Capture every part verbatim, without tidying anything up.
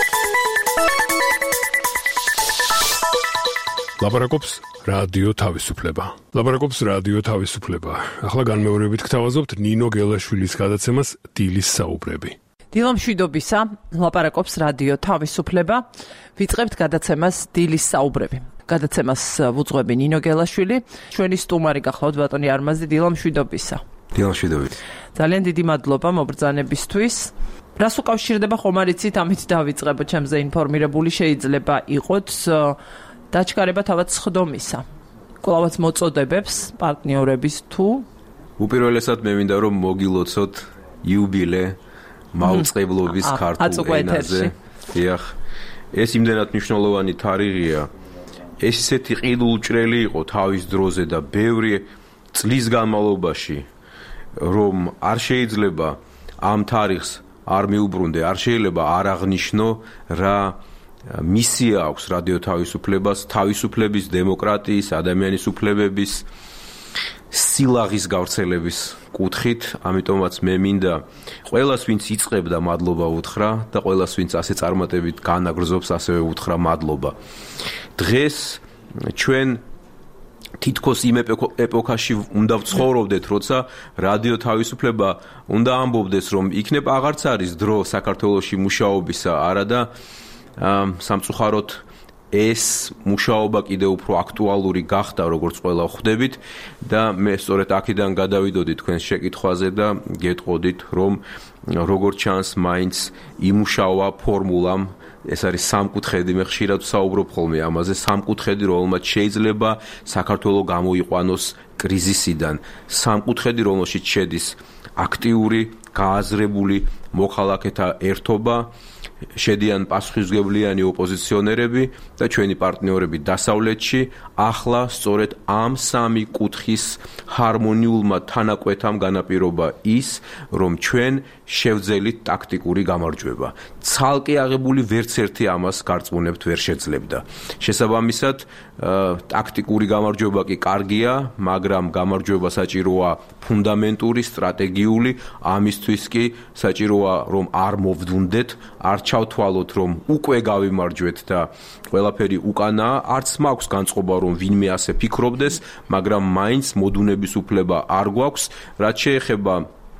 ლაპარაკობს რადიო თავისუფლება. ლაპარაკობს რადიო თავისუფლება. ახლა განმეორებით გთავაზობთ ნინო გელაშვილის გადაცემას დილის საუბრები. დილო მშვიდობისა, ლაპარაკობს რადიო თავისუფლება. ვიწყებთ გადაცემას დილის საუბრები. გადაცემას ვუძღვები ნინო გელაშვილი, ჩვენი სტუმარი გახლავთ ბატონი არმაზი. დილო მშვიდობისა. დილო მშვიდობისა. ძალიან დიდი მადლობა მობრძანებისთვის. რას უკავშირდება ხომ არ იცით, ამით დავიწყებო, ჩემზე ინფორმირებული შეიძლება იყოთ დაჩქარება თავად სხდომისა. კვლავაც მოწოდებებს პარტნიორების თუ უპირველესად მე მინდა რომ მოგილოცოთ იუბილე მაუწყებლობის ქართულ ენაზე. დიახ, ეს იმდენად მნიშვნელოვანი თარიღია. ეს ისეთი ყიდულჭრელი იყო თავის დროზე და ბევრი წლის განმავლობაში, რომ არ შეიძლება ამ თარიღს არ მიუბრუნდე, არ შეიძლება არ აღნიშნო რა მისია აქვს რადიო თავისუფლებას, თავისუფლების, დემოკრატიის, ადამიანის უფლებების, სილაღის გავრცელების კუთხით, ამიტომაც მე მინდა ყველას, ვინც იწყებდა, მადლობა უთხრა და ყველას, ვინც ასე წარმატებით განაგრძობს, ასევე უთხრა მადლობა. დღეს ჩვენ თითქოს იმ ეპოქაში უნდა ვცხოვრობდეთ, როცა რადიო თავისუფლება უნდა ამბობდეს, რომ იქნებ აღარც არის დრო საქართველოში მუშაობისა, არადა სამწუხაროდ ეს მუშაობა კიდევ უფრო აქტუალური გახდა, როგორც ყველა ხვდებით და მე სწორედ აქედან გადავიდოდი თქვენს შეკითხვაზე და გეტყოდით, რომ როგორც ჩანს, მაინც იმუშავა ფორმულამ. ეს არის სამკუთხედი, მე ხშირად ვსაუბრობ ხოლმე ამაზე, სამკუთხედი, რომელმაც შეიძლება საქართველო გამოიყვანოს კრიზისიდან, სამკუთხედი, რომელშიც შედის აქტიური, გააზრებული მოქალაქეთა ერთობა, შედიან პასუხისმგებლიანი ოპოზიციონერები და ჩვენი პარტნიორები დასავლეთში. ახლა სწორედ ამ სამი კუთხის ჰარმონიულმა თანაკვეთამ განაპირობა ის, რომ ჩვენ შევძელით ტაქტიკური გამარჯვება. ცალკე აღებული ვერც ერთი ამას გარწმუნებთ ვერ შეძლებდა. შესაბამისად, ტაქტიკური გამარჯვება კი კარგია, მაგრამ გამარჯვება საჭიროა ფუნდამენტური, სტრატეგიული, ამისთვის კი საჭიროა რომ არ მოვდუნდეთ, არ ჩავთვალოთ, რომ უკვე გავიმარჯვეთ და ყველაფერი უკანაა, არც მაქვს განწყობა, რომ ვინმე ასე ფიქრობდეს, მაგრამ მაინც მოდუნების უფლება არ გვაქვს, რაც შეეხება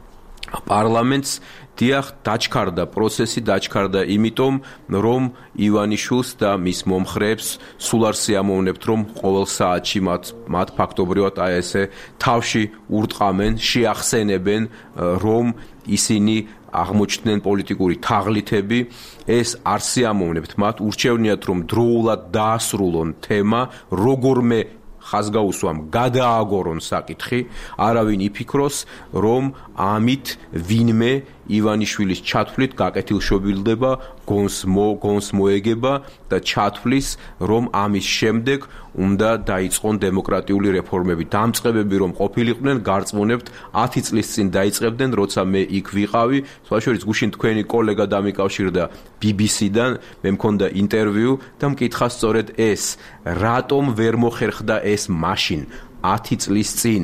პარლამენტს. დიახ, დაჩქარდა პროცესი, დაჩქარდა იმიტომ, რომ ივანიშვილს და მის მომხრეებს სულ არ სიამოვნებთ, რომ ყოველ საათში მათ მათ ფაქტობრივად აი ესე თავში ურტყამენ, შეახსენებენ, რომ ისინი აღმოჩნდნენ პოლიტიკური თაღლითები. ეს არ სიამოვნებთ მათ, ურჩევნიათ, რომ დროულად დაასრულონ თემა, როგორმე ხაზგაუსვამ გადააგორონ საკითხი, არავინ იფიქროს, რომ ამით ვინმე ივანიშვილის ჩათვლით გაკეთილშობილდება, გონს მო გონს მოეგება და ჩათვლის, რომ ამის შემდეგ უნდა დაიწყონ დემოკრატიული რეფორმები. დამწყებები რომ ყოფილიყვნენ, გარწმუნებთ, ათი წლის წინ დაიწყებდნენ, როცა მე იქ ვიყავი, სხვა შორის გუშინ თქვენი კოლეგა დამიკავშირდა ბი ბი სი-დან, მე მქონდა ინტერვიუ და მკითხა სწორედ ეს, რატომ ვერ მოხერხდა ეს მაშინ ათი წლის წინ.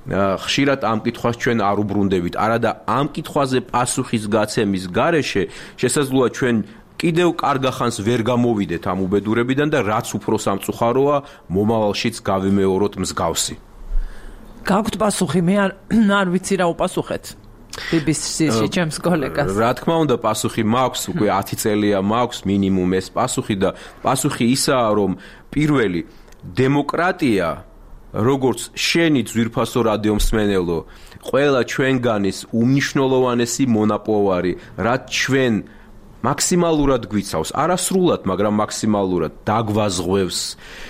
ხშირად ამ კითხვას ჩვენ არ უბრუნდებით, არადა ამ კითხვაზე პასუხის გაცემის გარეშე შესაძლოა ჩვენ კიდევ კარგახანს ვერ გამოვიდეთ ამ უბედურებიდან და რაც უფრო სამწუხაროა, მომავალშიც გავიმეოროთ მსგავსი. გაქვთ პასუხი, მე არ არ ვიცი რა უპასუხეთ. ბი ბი სი-ში ჩემს კოლეგას. რა თქმა უნდა, პასუხი მაქვს, უკვე ათი წელია მაქვს მინიმუმ ეს პასუხი და პასუხი ისაა, რომ პირველი დემოკრატია როგორც შენი ძვირფასო რადიომსმენელო, ყველა ჩვენგანის უმნიშვნელოვანესი მონაპოვარი, რაც ჩვენ მაქსიმალურად გვიცავს, არასრულად, მაგრამ მაქსიმალურად დაგვაზღვევს,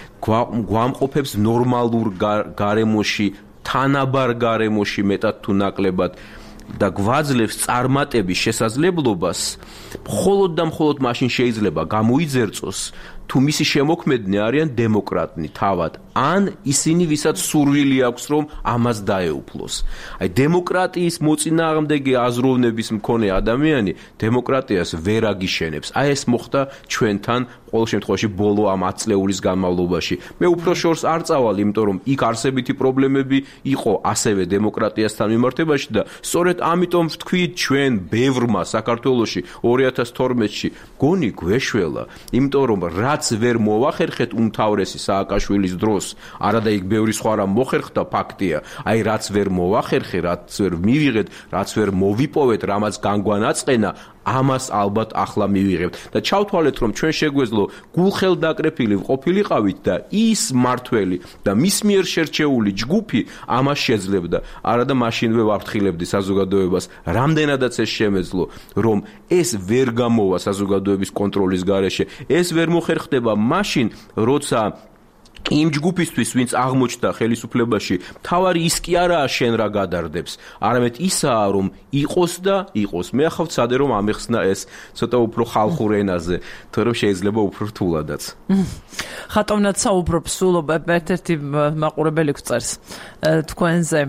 გვამყოფებს ნორმალურ გარემოში, თანაბარ გარემოში მეტად თუ ნაკლებად და გვაძლევს წარმატების შესაძლებლობას, მხოლოდ და მხოლოდ მაშინ შეიძლება გამოიძერწოს თუ მისი შემოქმედნი არიან დემოკრატნი თავად, ან ისინი, ვისაც სურვილი აქვს, რომ ამას დაეუფლოს. აი, დემოკრატიის მოწინააღმდეგე აზროვნების მქონე ადამიანი დემოკრატიას ვერ აგიშენებს. აი, ეს მოხდა ჩვენთან ყოველ შემთხვევაში ბოლო ამ ათი წლეულის განმავლობაში. მე უფრო შორს არ წავალ, იმიტომ რომ იქ არსებითი პრობლემები იყო ასევე დემოკრატიასთან მიმართებაში და სწორედ ამიტომ ვთქვით ჩვენ ბევრმა საქართველოში ორი ათას თორმეტში გონი გვეშველა, იმიტომ რომ რაც ვერ მოვახერხეთ უმთავრესი სააკაშვილის დროს, არადა იქ ბევრი სხვა რამ მოხერხდა ფაქტია, აი რაც ვერ მოვახერხე, რაც ვერ მივიღეთ, რაც ვერ მოვიპოვეთ, რამაც განგვანაწყენა, ამას ალბათ ახლა მივიღებთ და ჩავთვალეთ რომ ჩვენ შეგვეძლო გულხელდაკრეფილი ყოფილიყავით და ის მართველი და მის მიერ შერჩეული ჯგუფი ამას შეძლებდა. არადა მაშინვე ვაფრთხილებდი საზოგადოებას, რამდენადაც ეს შემეძლო, რომ ეს ვერ გამოვა საზოგადოების კონტროლის გარეშე, ეს ვერ მოხერხდება მაშინ, როცა იმ ჯგუფისთვის, ვინც აღმოჩნდა ხელისუფლებაში, თავარი ის კი არაა შენ რა გადარდებს, არამედ ისაა, რომ იყოს და იყოს. მე ახავ ვცადე რომ ამეხსნა ეს ცოტა უფრო ხალხურ ენაზე, თორემ შეიძლება უფრო რთულადაც. ხატოვნად საუბრობ სულ ერთ-ერთი მაყურებელი გვწერს თქვენზე.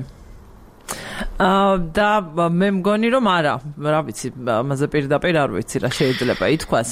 და მე მგონი რომ არა, რა ვიცი, ამაზე პირდაპირ არ ვიცი რა შეიძლება ითქვას.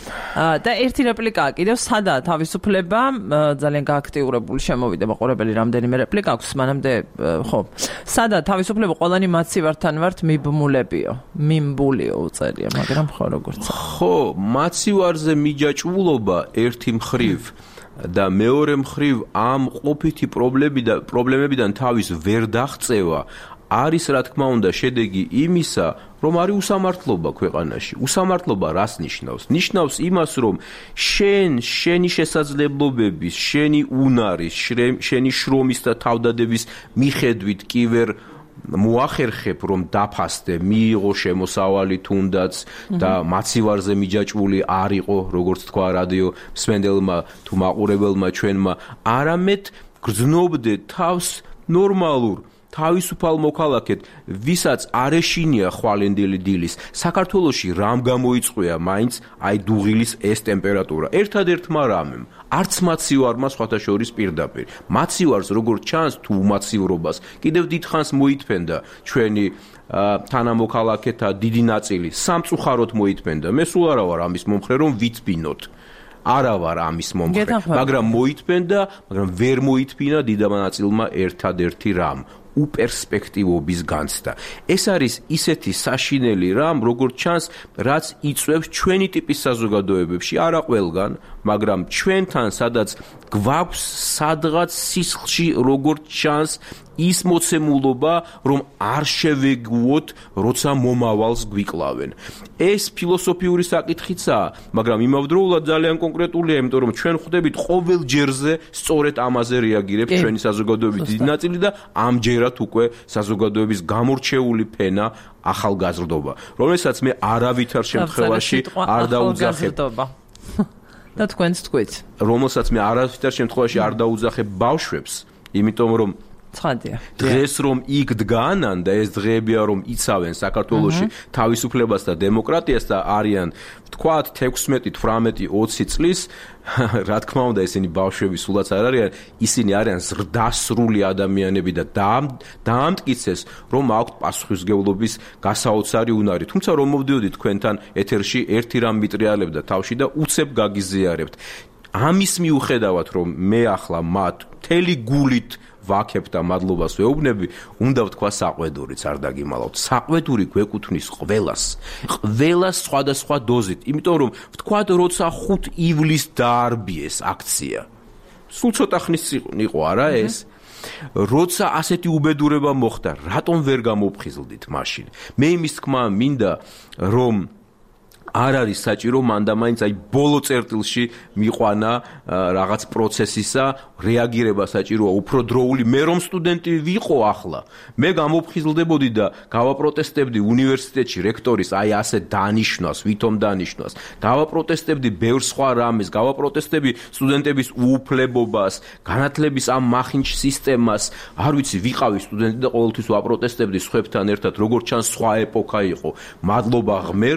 და ერთი რეპლიკაა კიდევ, სადაა თავისუფლება, ძალიან გააქტიურებული შემოვიდა მაყურებელი, რამდენიმე რეპლიკა აქვს, მანამდე ხო. სადაა თავისუფლება, ყველანი მაცივართან ვართ მიბმულებიო, მიმბულიო უწერია, მაგრამ ხო როგორც. ხო, მაცივარზე მიჯაჭვულობა ერთი მხრივ და მეორე მხრივ ამ ყოფითი პრობლემებიდან თავის ვერ დაღწევა არის რა თქმა უნდა შედეგი იმისა, რომ არის უსამართლობა ქვეყანაში. უსამართლობა რას ნიშნავს? ნიშნავს იმას, რომ შენ, შენი შესაძლებლობების, შენი უნარის, შენი შრომის და თავდადების მიხედვით კი ვერ მოახერხებ, რომ დაფასდე, მიიღო შემოსავალი თუნდაც და მაცივარზე მიჯაჭვული არ იყო, როგორც თქვა რადიო მსმენელმა თუ მაყურებელმა ჩვენმა, არამედ გრძნობდე თავს ნორმალურ თავისუფალ მოქალაქედ, ვისაც არ ეშინია ხვალენდელი დილის, საქართველოში რამ გამოიწვია მაინც აი დუღილის ეს ტემპერატურა. ერთადერთმა რამემ, არც მაცივარმა სხვათა შორის პირდაპირ. მაცივარს როგორც ჩანს თუ უმაცივრობას, კიდევ დიდხანს მოითფენდა ჩვენი თანამოქალაქეთა დიდი ნაწილი, სამწუხაროდ მოითფენდა. მე სულ არა ვარ ამის მომხრე, რომ ვიცბინოთ. არა ვარ ამის მომხრე, მაგრამ მოითფენდა, მაგრამ ვერ მოითფინა დიდმა ნაწილმა ერთადერთი რამ. უპერსპექტივობის განცდა. ეს არის ისეთი საშინელი რამ, როგორც ჩანს, რაც იწვევს ჩვენი ტიპის საზოგადოებებში, არა ყველგან, მაგრამ ჩვენთან, სადაც გვაქვს სადღაც სისხლში, როგორც ჩანს, ის მოცემულობა, რომ არ შევეგუოთ, როცა მომავალს გვიკლავენ. ეს ფილოსოფიური საკითხიცაა, მაგრამ იმავდროულად ძალიან კონკრეტულია, იმიტომ რომ ჩვენ ხვდებით ყოველ ჯერზე სწორედ ამაზე რეაგირებს ჩვენი საზოგადოების დიდი ნაწილი და ამჯერად უკვე საზოგადოების გამორჩეული ფენა ახალგაზრდობა, რომელსაც მე არავითარ შემთხვევაში არ დაუძახებ. და თქვენც თქვით, რომელსაც მე არავითარ შემთხვევაში არ დაუძახებ ბავშვებს, იმიტომ რომ ცხადია. დღეს რომ იქ დგანან და ეს დღეებია რომ იცავენ საქართველოში თავისუფლებას და დემოკრატიას და არიან ვთქვათ თექვსმეტი, თვრამეტი, ოცი წლის, რა თქმა უნდა ესენი ბავშვები სულაც არ არიან, ისინი არიან ზრდასრული ადამიანები და დაამტკიცეს რომ აქვთ პასუხისმგებლობის გასაოცარი უნარი. თუმცა რომ მოვდიოდი თქვენთან ეთერში ერთი რამ მიტრიალებდა თავში და უცებ გაგიზიარებთ. ამის მიუხედავად რომ მე ახლა მათ მთელი გულით ვაქებ და მადლობას ვეუბნები, უნდა ვთქვა საყვედურიც არ დაგიმალავთ. საყვედური გვეკუთვნის ყველას. ყველას სხვადასხვა დოზით, იმიტომ რომ ვთქვათ, როცა ხუთი ივლისს დაარბიეს აქცია. სულ ცოტა ხნის იყო არა ეს? როცა ასეთი უბედურება მოხდა, რატომ ვერ გამოფხიზლდით მაშინ? მე იმის თქმა მინდა, რომ არ არის საჭირო მან და მაინც აი ბოლო წერტილში მიყვანა რაღაც პროცესისა რეაგირება საჭიროა უფრო დროული. მე რომ სტუდენტი ვიყო ახლა, მე გამოფხიზლდებოდი და გავაპროტესტებდი უნივერსიტეტში რექტორის აი ასე დანიშნვას, ვითომ დანიშნვას. გავაპროტესტებდი ბევრ სხვა რამეს, გავაპროტესტები სტუდენტების უუფლებობას, განათლების ამ მახინჯ სისტემას. არ ვიცი, ვიყავი სტუდენტი და ყოველთვის ვაპროტესტებდი სხვებთან ერთად, როგორც ჩანს სხვა ეპოქა იყო. მადლობა ღმერთს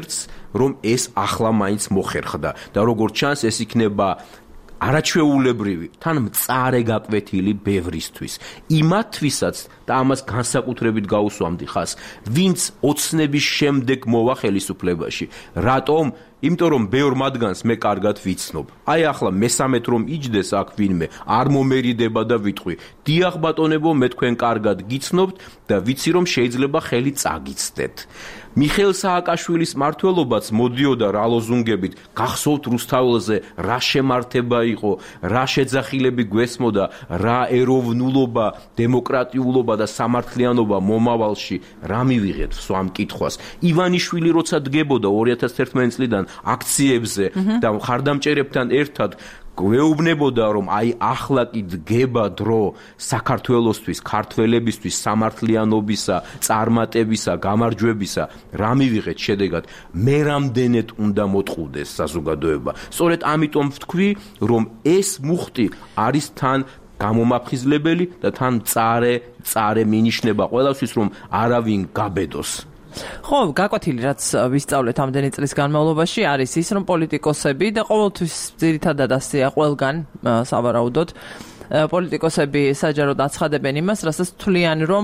რომ ეს ახლა მაინც მოხერხდა და როგორც ჩანს ეს იქნება არაჩვეულებრივი, თან მწარე გაკვეთილი ბევრისთვის. იმათვისაც და ამას განსაკუთრებით გაუსვამდი ხას, ვინც ოცნების შემდეგ მოვა ხელისუფლებაში. რატომ? იმიტომ რომ ბევრ მათგანს მე კარგად ვიცნობ. აი ახლა მესამედ რომ იჯდეს აქ ვინმე, არ მომერიდება და ვიტყვი. დიახ ბატონებო, მე თქვენ კარგად გიცნობთ და ვიცი რომ შეიძლება ხელი წაგიცდეთ. მიხეილ სააკაშვილის მმართველობაც მოდიოდა რა ლოზუნგებით, გახსოვთ რუსთაველზე რა შემართება იყო, რა შეძახილები გვესმოდა, რა ეროვნულობა, დემოკრატიულობა და სამართლიანობა მომავალში, რა მივიღეთ სვამ კითხვას. ივანიშვილი როცა დგებოდა ორი ათას ერთმანეტი წლიდან აქციებზე და მხარდამჭერებთან ერთად გვეუბნებოდა რომ აი ახლა კი დგება დრო საქართველოსთვის, ქართველებისთვის სამართლიანობისა, წარმატებისა, გამარჯვებისა, რა მივიღეთ შედეგად, მე რამდენად უნდა მოტყუდეს საზოგადოება. სწორედ ამიტომ ვთქვი, რომ ეს მუხტი არის თან გამომაფხიზლებელი და თან მწარე, მწარე მინიშნება ყველასთვის, რომ არავინ გაბედოს. ხო, გაკვეთილი რაც ვისწავლეთ ამდენი წლის განმავლობაში არის ის, რომ პოლიტიკოსები და ყოველთვის ძირითადად ასეა ყველგან სავარაუდოდ პოლიტიკოსები საჯაროდ აცხადებენ იმას, რასაც თვლიან, რომ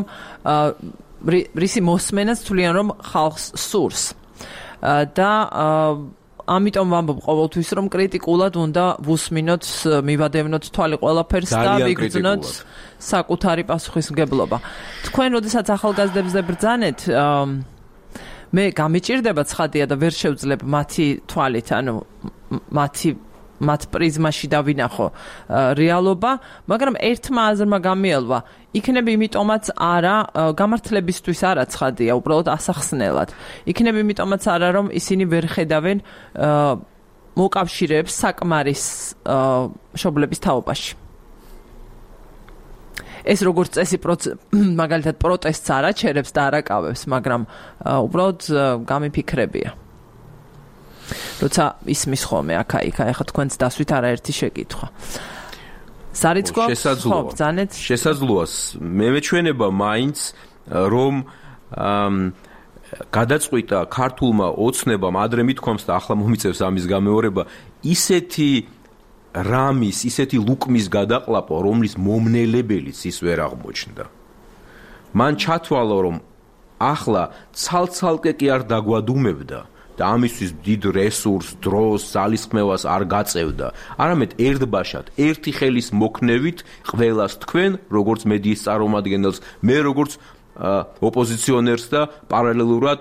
რისი მოსმენაც თვლიან, რომ ხალხს სურს. და ამიტომ ვამბობ ყოველთვის, რომ კრიტიკულად უნდა ვუსმინოთ, მივადევნოთ თვალი ყველაფერს და ვიგრძნოთ საკუთარი პასუხისმგებლობა. თქვენ როდესაც ახალგაზრდებზე ბრძანეთ, მე გამიჭირდება ცხადია და ვერ შევძლებ მათი თვალით, ანუ მათი მათ პრიზმაში დავინახო რეალობა, მაგრამ ერთმა აზრმა გამიელვა, იქნებ იმიტომაც არა, გამართლებისთვის არა ცხადია, უბრალოდ ასახსნელად. იქნებ იმიტომაც არა, რომ ისინი ვერ ხედავენ მოკავშირეებს საკმარის მშობლების თაობაში. ეს როგორც წესი მაგალითად პროტესტს არ აჩერებს და არ აკავებს, მაგრამ უბრალოდ გამიფიქრებია. როცა ისმის ხოლმე აქა-იქ, ახლა თქვენც დასვით არაერთი შეკითხვა. სარიც გვაქვს? ხო, ბრძანეთ. შესაძლოა. მე მეჩვენება მაინც რომ გადაწყვიტა ქართულმა ოცნებამ ადრე მithქვამს და ახლა მომიწევს ამის გამეორება, ისეთი რამის, ისეთი ლუკმის გადაყლაპვა, რომლის მომნელებელიც ის ვერ აღმოჩნდა. მან ჩათვალა, რომ ახლა ცალ-ცალკე კი არ დაგვადუმებდა და ამისთვის დიდ რესურს, დროს, ძალისხმევას არ გაწევდა. არამედ ერთბაშად, ერთი ხელის მოქნევით ყველას თქვენ, როგორც მედიის წარმომადგენელს, მე როგორც ოპოზიციონერს და პარალელურად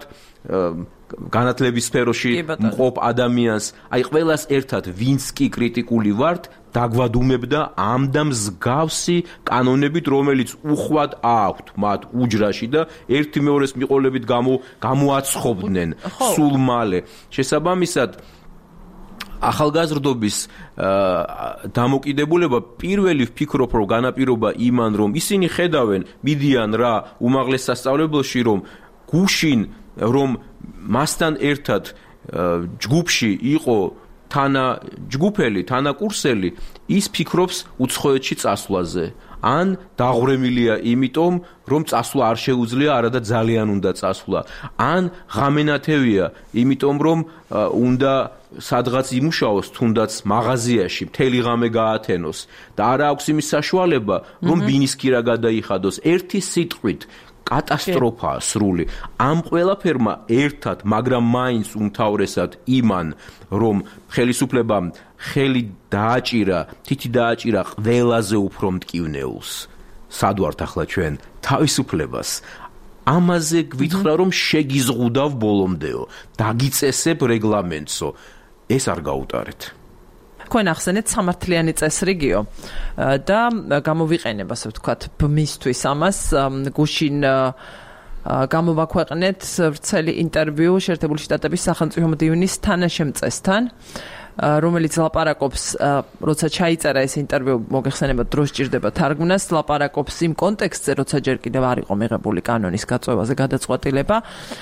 განათლების სფეროში მყოფ ადამიანს, აი ყველას ერთად, ვინც კი კრიტიკული ვართ, დაგვადუმებდა ამ და მსგავსი კანონებით, რომელიც უხვად აქვთ მათ უჯრაში და ერთი მეორეს მიყოლებით გამოაცხობდნენ სულ მალე. შესაბამისად, ახალგაზრდობის დამოკიდებულება პირველი ვფიქრობ, რომ განაპირობა იმან, რომ ისინი ხედავენ, მიდიან რა უმაღლეს სასწავლებელში, რომ გუშინ რომ მასთან ერთად ჯგუფში იყო თანა ჯგუფელი, თანა კურსელი, ის ფიქრობს უცხოეთში წასვლაზე. ან დაღვრემილია იმიტომ, რომ წასვლა არ შეუძლია, არადა ძალიან უნდა წასვლა. ან ღამენათევია, იმიტომ რომ უნდა სადღაც იმუშაოს, თუნდაც მაღაზიაში, მთელი ღამე გაათენოს და არა აქვს იმის საშუალება, რომ ბინისკირა გადაიხადოს. ერთი სიტყვით კატასტროფაა სრული. ამ ყველაფერმა ერთად, მაგრამ მაინც უმთავრესად იმან, რომ ხელისუფლებამ ხელი დააჭირა, თითი დააჭირა ყველაზე უფრო მტკივნეულს. სად ვართ ახლა ჩვენ? თავისუფლებას. ამაზე გვითხრა, რომ შეგიზღუდავ ბოლომდეო, დაგიწესებ რეგლამენტსო. ეს არ გაუტარეთ. თქვენ ახსენეთ სამართლიანი წესრიგიო და გამოვიყენებ, ასე ვთქვათ, ბმისთვის ამას. გუშინ გამოვაქვეყნეთ ვრცელი ინტერვიუ შეერთებული შტატების სახელმწიფო მდივნის თანაშემწესთან, რომელიც ლაპარაკობს, როცა ჩაიწერა ეს ინტერვიუ, მოგეხსენებათ, დრო სჭირდება თარგმნას, ლაპარაკობს იმ კონტექსტზე, როცა ჯერ კიდევ არ იყო მიღებული კანონის გაწევაზე გადაწყვეტილება.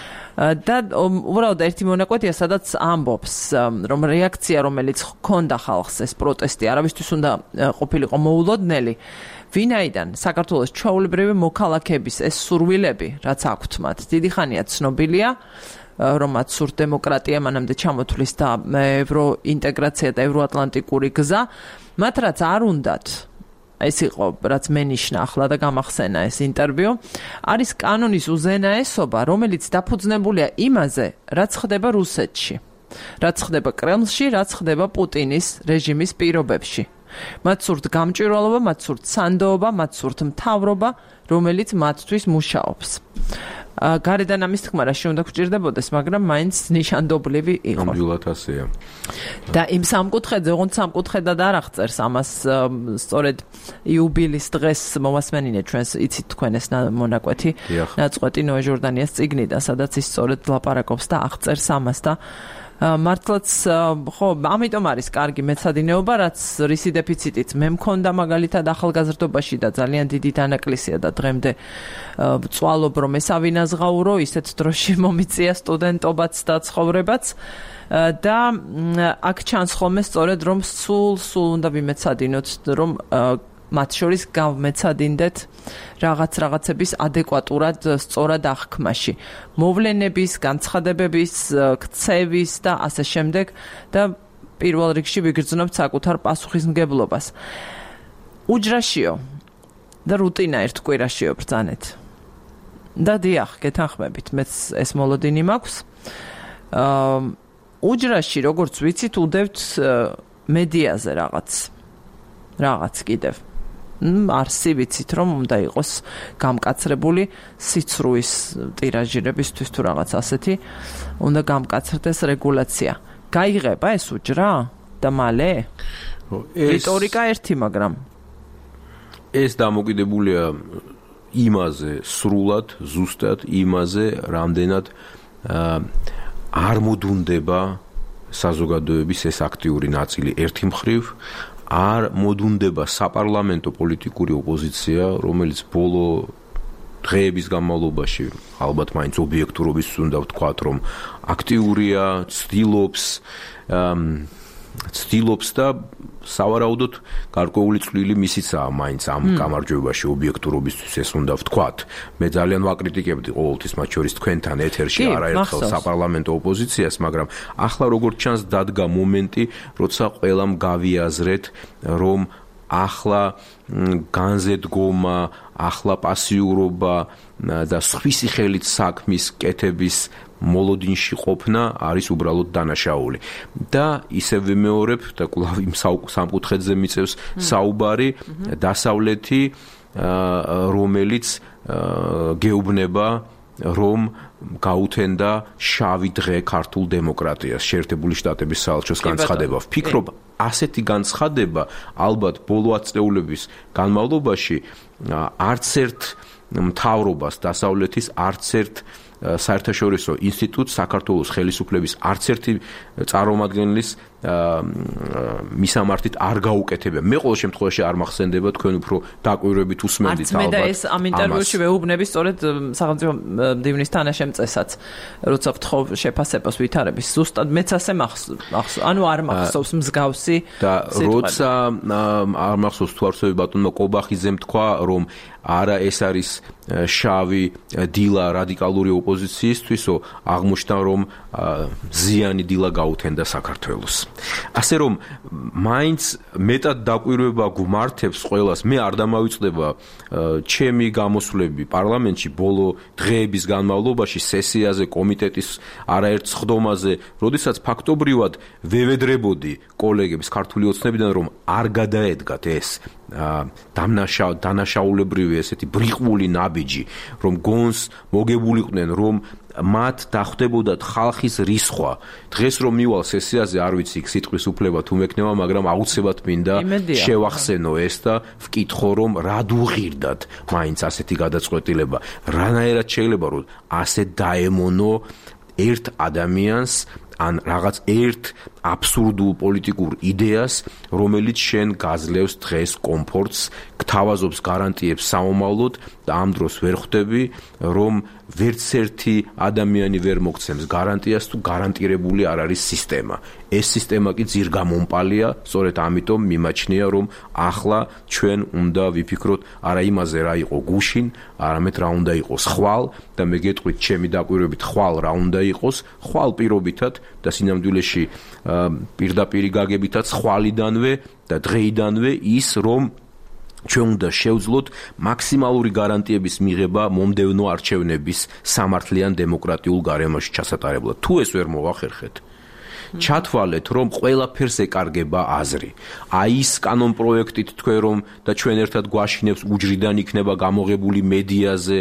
და უბრალოდ ერთი მონაკვეთია, სადაც ამბობს, რომ რეაქცია, რომელიც ჰქონდა ხალხს ეს პროტესტი, არავისთვის უნდა ყოფილიყო მოულოდნელი, ვინაიდან საქართველოს ჩვეულებრივი მოქალაქეების ეს სურვილები, რაც აქვთ მათ, დიდი ხანია ცნობილია, რომაც სურთ დემოკრატია მანამდე ჩამოთვლის და ევროინტეგრაცია და ევროატლანტიკური გზა, მათ რაც არ უნდათ, ეს იყო რაც მენიშნა ახლა და გამახსენა ეს ინტერვიუ, არის კანონის უზენაესობა, რომელიც დაფუძნებულია იმაზე, რაც ხდება რუსეთში, რაც ხდება კრემლში, რაც ხდება პუტინის რეჟიმის პირობებში. მათ სურთ გამჭვირვალობა, მათ სურთ სანდოობა, მათ სურთ მთავრობა, რომელიც მათთვის მუშაობს. გარედან ამის თქმა რა შეიძლება გვჭირდებოდეს, მაგრამ მაინც ნიშანდობლივი იყო. ნამდვილად ასეა. და იმ სამკუთხედზე, ოღონდ სამკუთხედად არ აღწერს ამას, სწორედ იუბილის დღეს მომასმენინე ჩვენს იცით თქვენ ეს მონაკვეთი, ნაწყვეტი ნოე ჟორდანიას წიგნიდან, სადაც ის სწორედ ლაპარაკობს და აღწერს ამას და მართლაც ხო, ამიტომ არის კარგი მეცადინეობა, რაც რისი დეფიციტიც მე მქონდა მაგალითად ახალგაზრდობაში და ძალიან დიდი დანაკლისია და დღემდე ვწვალობ რომ ეს ავინაზღაურო, ისეთ დროში მომიწია სტუდენტობაც და ცხოვრებაც და აქ ჩანს ხოლმე სწორედ რომ სულ სულ უნდა ვიმეცადინოთ რომ მათ შორის გავმეცადინდეთ რაღაც რაღაცების ადეკვატურად სწორად აღქმაში. მოვლენების, განცხადებების, ქცევის და ასე შემდეგ და პირველ რიგში ვიგრძნობთ საკუთარ პასუხისმგებლობას. უჯრაშიო და რუტინა ერთ კვირაშიო ბრძანეთ. და დიახ, გეთანხმებით, მეც ეს მოლოდინი მაქვს. უჯრაში, როგორც ვიცით, უდევთ მედიაზე რაღაც. რაღაც კიდევ. არსი ვიცით რომ უნდა იყოს გამკაცრებული სიცრუის ტირაჟირებისთვის თუ რაღაც ასეთი უნდა გამკაცრდეს რეგულაცია. გაიღება ეს უჯრა და მალე? რიტორიკა ერთი, მაგრამ ეს დამოკიდებულია იმაზე, სრულად, ზუსტად იმაზე, რამდენად არ მოდუნდება საზოგადოების ეს აქტიური ნაწილი ერთი მხრივ, არ მოდუნდება საპარლამენტო პოლიტიკური ოპოზიცია, რომელიც ბოლო დღეების განმავლობაში ალბათ მაინც ობიექტურობის უნდა ვთქვათ, რომ აქტიურია, ცდილობს, ცდილობს და სავარაუდოდ გარკვეული წვლილი მისიცაა მაინც ამ გამარჯვებაში ობიექტურობისთვის ეს უნდა ვთქვათ. მე ძალიან ვაკრიტიკებდი ყოველთვის მათ შორის თქვენთან ეთერში არაერთხელ საპარლამენტო ოპოზიციას, მაგრამ ახლა როგორც ჩანს დადგა მომენტი, როცა ყველამ გავიაზრეთ, რომ ახლა განზე დგომა, ახლა პასიურობა და სხვისი ხელით საქმის კეთების მოლოდინში ყოფნა არის უბრალოდ დანაშაული. და ისევ ვიმეორებ და კვლავ იმ სამკუთხედზე მიწევს საუბარი, დასავლეთი, რომელიც გეუბნება, რომ გაუთენდა შავი დღე ქართულ დემოკრატიას, შეერთებული შტატების საელჩოს განცხადება. ვფიქრობ, ასეთი განცხადება ალბათ ბოლო ათწლეულების განმავლობაში არც ერთ მთავრობას დასავლეთის, არც ერთ საერთაშორისო ინსტიტუტს, საქართველოს ხელისუფლების არც ერთი წარმომადგენლის მისამართით არ გაუკეთებია. მე ყოველ შემთხვევაში არ მახსენდება, თქვენ უფრო დაკვირვებით უსმენდით ალბათ. მე და ეს ამ ინტერვიუში ვეუბნები სწორედ სახელმწიფო მდივნის თანაშემწესად, როცა ვთხოვ შეფასებას ვითარების, ზუსტად მეც ასე მახსოვს, ანუ არ მახსოვს მსგავსი და როცა არ მახსოვს თუ არსებობს ბატონო კობახიძემ თქვა, რომ არა ეს არის შავი დილა რადიკალური ოპოზიციისთვისო, აღმოჩნდა რომ ზიანი დილა გაუთენდა საქართველოს. ასე რომ მაინც მეტად დაკვირვება გვმართებს ყველას. მე არ დამავიწყდება ჩემი გამოსვლები პარლამენტში ბოლო დღეების განმავლობაში სესიაზე, კომიტეტის არაერთ სხდომაზე, როდესაც ფაქტობრივად ვევედრებოდი კოლეგებს ქართული ოცნებიდან, რომ არ გადაედგათ ეს დამნაშავ დანაშაულებრივი ესეთი ბრიყვული ნაბიჯი, რომ გონს მოგებულიყვნენ, რომ მათ დახვდებოდათ ხალხის რისხვა. დღეს რომ მივალ სესიაზე, არ ვიცი იქ სიტყვის უფლება თუ მექნება, მაგრამ აუცილებლად მინდა შევახსენო ეს და ვკითხო, რომ რა დუღირდათ მაინც ასეთი გადაწყვეტილება. რანაირად შეიძლება რომ ასე დაემონო ერთ ადამიანს ან რაღაც ერთ აბსურდულ პოლიტიკურ იდეას, რომელიც შენ გაძლევს დღეს კომფორტს, გთავაზობს გარანტიებს საომავლოდ და ამ დროს ვერ ხვდები, რომ ვერც ერთი ადამიანი ვერ მოგცემს გარანტიას თუ გარანტირებული არ არის სისტემა. ეს სისტემა კი ძირგამომპალია, სწორედ ამიტომ მიმაჩნია, რომ ახლა ჩვენ უნდა ვიფიქროთ არა იმაზე, რა იყო გუშინ, არამედ რა უნდა იყოს ხვალ და მე გეტყვით ჩემი დაკვირვებით ხვალ რა უნდა იყოს, ხვალ პირობითად და სინამდვილეში პირდაპირი გაგებითაც ხვალიდანვე და დღეიდანვე ის, რომ ჩვენ უნდა შევძლოთ მაქსიმალური გარანტიების მიღება მომდევნო არჩევნების სამართლიან დემოკრატიულ გარემოში ჩასატარებლად. თუ ეს ვერ მოვახერხეთ, ჩათვალეთ, რომ ყველაფერს ეკარგება აზრი. აი ის კანონპროექტით თქვენ რომ და ჩვენ ერთად გვაშინებს უჯრიდან იქნება გამოღებული მედიაზე,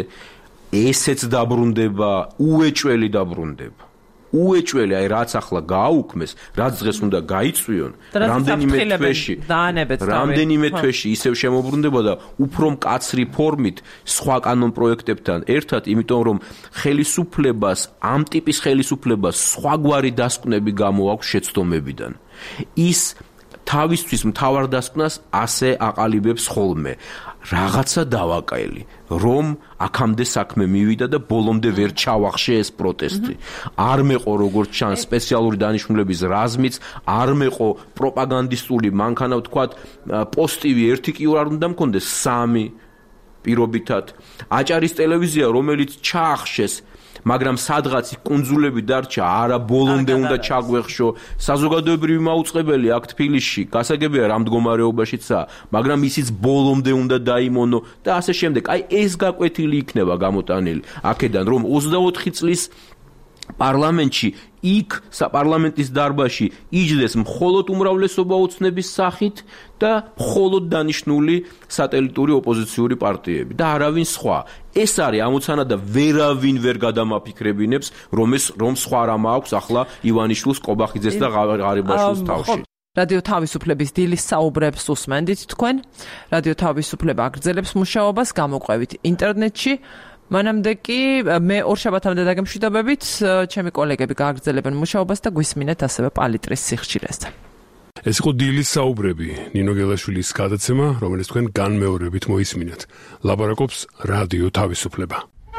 ესეც დაბრუნდება, უეჭველი დაბრუნდება. უეჭველი, აი რაც ახლა გააუქმეს, რაც დღეს უნდა გაიწვიონ, რამდენიმე თვეში, რამდენიმე თვეში ისევ შემოbrunდება და უფრო მკაცრი ფორმით სხვა კანონპროექტებთან ერთად, იმიტომ რომ ხელისუფლებას, ამ ტიპის ხელისუფლებას სხვაგვარი დასკვნები გამოაქვს შეცდომებიდან. ის თავისთვის მთავარ დასკვნას ასე აყალიბებს ხოლმე. რაღაცა დავაკელი, რომ აქამდე საქმე მივიდა და ბოლომდე ვერ ჩავახშე ეს პროტესტი. არ მეყო როგორც ჩანს სპეციალური დანიშნულების რაზმიც, არ მეყო პროპაგანდისტული მანქანა ვთქვათ პოსტივი ერთი კი არ უნდა მქონდეს, სამი პირობითად. აჭარის ტელევიზია, რომელიც ჩაახშეს, მაგრამ სადღაც კუნძულები დარჩა, არა ბოლომდე უნდა ჩაგვეხშო. საზოგადოებრივი მაუწყებელი აქ თბილისში, გასაგებია რა მდგომარეობაშიცაა, მაგრამ ისიც ბოლომდე უნდა დაიმონო და ასე შემდეგ. აი ეს გაკვეთილი იქნება გამოტანილი აქედან, რომ ოცდაოთხი წლის პარლამენტში იქ საპარლამენტის დარბაზში იჯდეს მხოლოდ უმრავლესობა ოცნების სახით და მხოლოდ დანიშნული სატელიტური ოპოზიციური პარტიები და არავინ სხვა. ეს არის ამოცანა და ვერავინ ვერ გადამაფიქრებინებს, რომ ეს რომ სხვა რამ აქვს ახლა ივანიშვილს, ყობახიძეს და ღარიბაშვილს თავში. რადიო თავისუფლების დილის საუბრებს უსმენდით თქვენ. რადიო თავისუფლება აგრძელებს მუშაობას გამოყვებით ინტერნეტში. მანამდე კი მე ორშაბათამდე დაგემშვიდობებით, ჩემი კოლეგები გააგრძელებენ მუშაობას და გვისმინეთ ასევე პალიტრის სიხშირეზე. ეს იყო დილის საუბრები, ნინო გელაშვილის გადაცემა, რომელიც თქვენ განმეორებით მოისმინეთ. ლაპარაკობს რადიო თავისუფლება.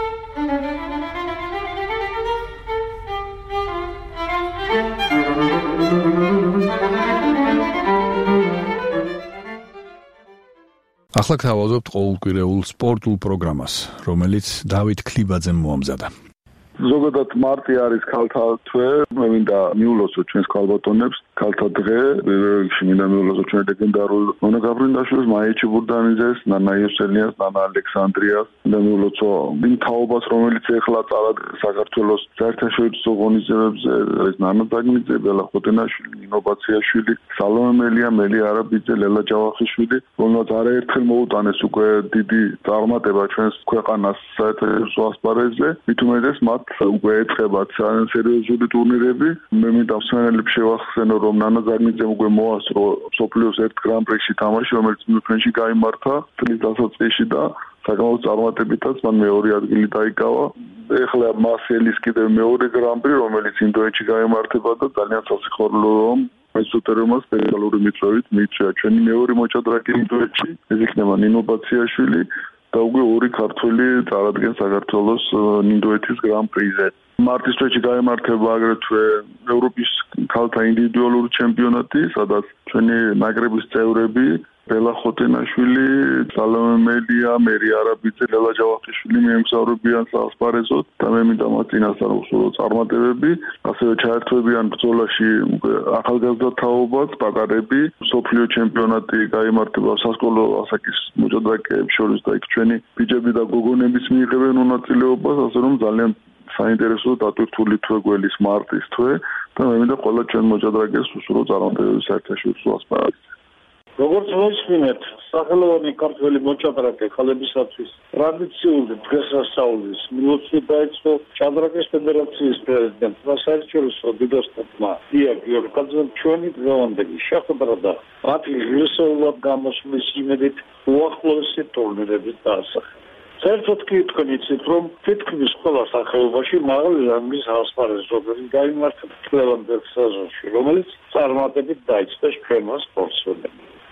ახლა გთავაზობთ ყოველკვირეულ სპორტულ პროგრამას, რომელიც დავით ქლიბაძემ მოამზადა. ზოგადად მარტი არის ქალთა თვე, მე მინდა მიულოცო ჩვენს ქალბატონებს, ქალთა დღე, რეგში მინდა მიულოცო ჩვენ ლეგენდარულ ნონა გაბრინდაშვილს, მაიჩი ბურდანიძეს, ნანა იოსელნიას, ნანა ალექსანდრიას, მინდა მიულოცო იმ თაობას, რომელიც ეხლა წარადგენს საქართველოს საერთაშორისო ღონისძიებებზე, ეს ნანა დაგნიძე, ბელა ხოტენაშვილი, ნინო ბაციაშვილი, სალომე მელია, მელი არაბიძე, ლელა ჯავახიშვილი, რომელსაც არაერთხელ მოუტანეს უკვე დიდი წარმატება ჩვენს ქვეყანას საერთაშორისო ასპარეზზე, მით უმეტეს მათ უკვე ეწყებათ სერიოზული ტურნირები. მე მინდა მსმენელებს შევახსენო, რომ ნანა ზაგნიძემ უკვე მოასწრო მსოფლიოს ერთ გრან-პრიში თამაში, რომელიც მიუნხენში გაიმართა წლის დასაწყისში და საკმაოდ წარმატებითაც მან მეორე ადგილი დაიკავა. ეხლა მას ელის კიდევ მეორე გრან-პრი, რომელიც ინდოეთში გაიმართება და ძალიან სასიხარულოა, რომ მეცოტერომას სპეციალური მიწვევით მიიწვია ჩვენი მეორე მოჭადრაკე ინდოეთში, ეს იქნება ნინო ბაციაშვილი და უკვე ორი ქართველი წარადგენს საქართველოს ინდოეთის გრან-პრიზე. მარტის თვეში გაიმართება აგრეთვე ევროპის ქალთა ინდივიდუალური ჩემპიონატი, სადაც ჩვენი ნაკრების წევრები ბელა ხოტენაშვილი, სალომე მელია, მერი არაბიძე, ლელა ჯავახიშვილი მიემგზავრებიან საასპარეზოდ და მე მინდა მათ წინასწარ უსულო წარმატებები, ასევე ჩაერთვებიან ბრძოლაში ახალგაზრდა თაობაც, პატარები, მსოფლიო ჩემპიონატი გაიმართება სასკოლო ასაკის მოჭადრაკეებს შორის და იქ ჩვენი ბიჭები და გოგონებიც მიიღებენ მონაწილეობას, ასე რომ ძალიან საინტერესო დატვირთული თვე გველის მარტის თვე და მე მინდა ყველა ჩვენ მოჭადრაკეს უსულო წარმატებების საერთაშორისო ასპარეზზე. როგორც მოისმინეთ, სახელოვანი ქართველი მოჭადრაკე ხალებისათვის ტრადიციული დღესასწაულის მილოცვა დაიწყო ჭადრაკის ფედერაციის პრეზიდენტმა საერთაშორისო დიდოსტატმა ია გიორგაძემ ჩვენი დღევანდელი შეხვედრა და მათი ღირსეულად გამოსვლის იმედით უახლოესი ტურნირების დაასახა. საერთოდ კი თქვენ იცით, რომ თითქმის ყველა სახეობაში მაღალი რანგის ასპარეზობები გაიმართა წლევანდელ სეზონში, რომელიც წარმატებით დაიწყეს ჩვენმა სპორტსმენებმა.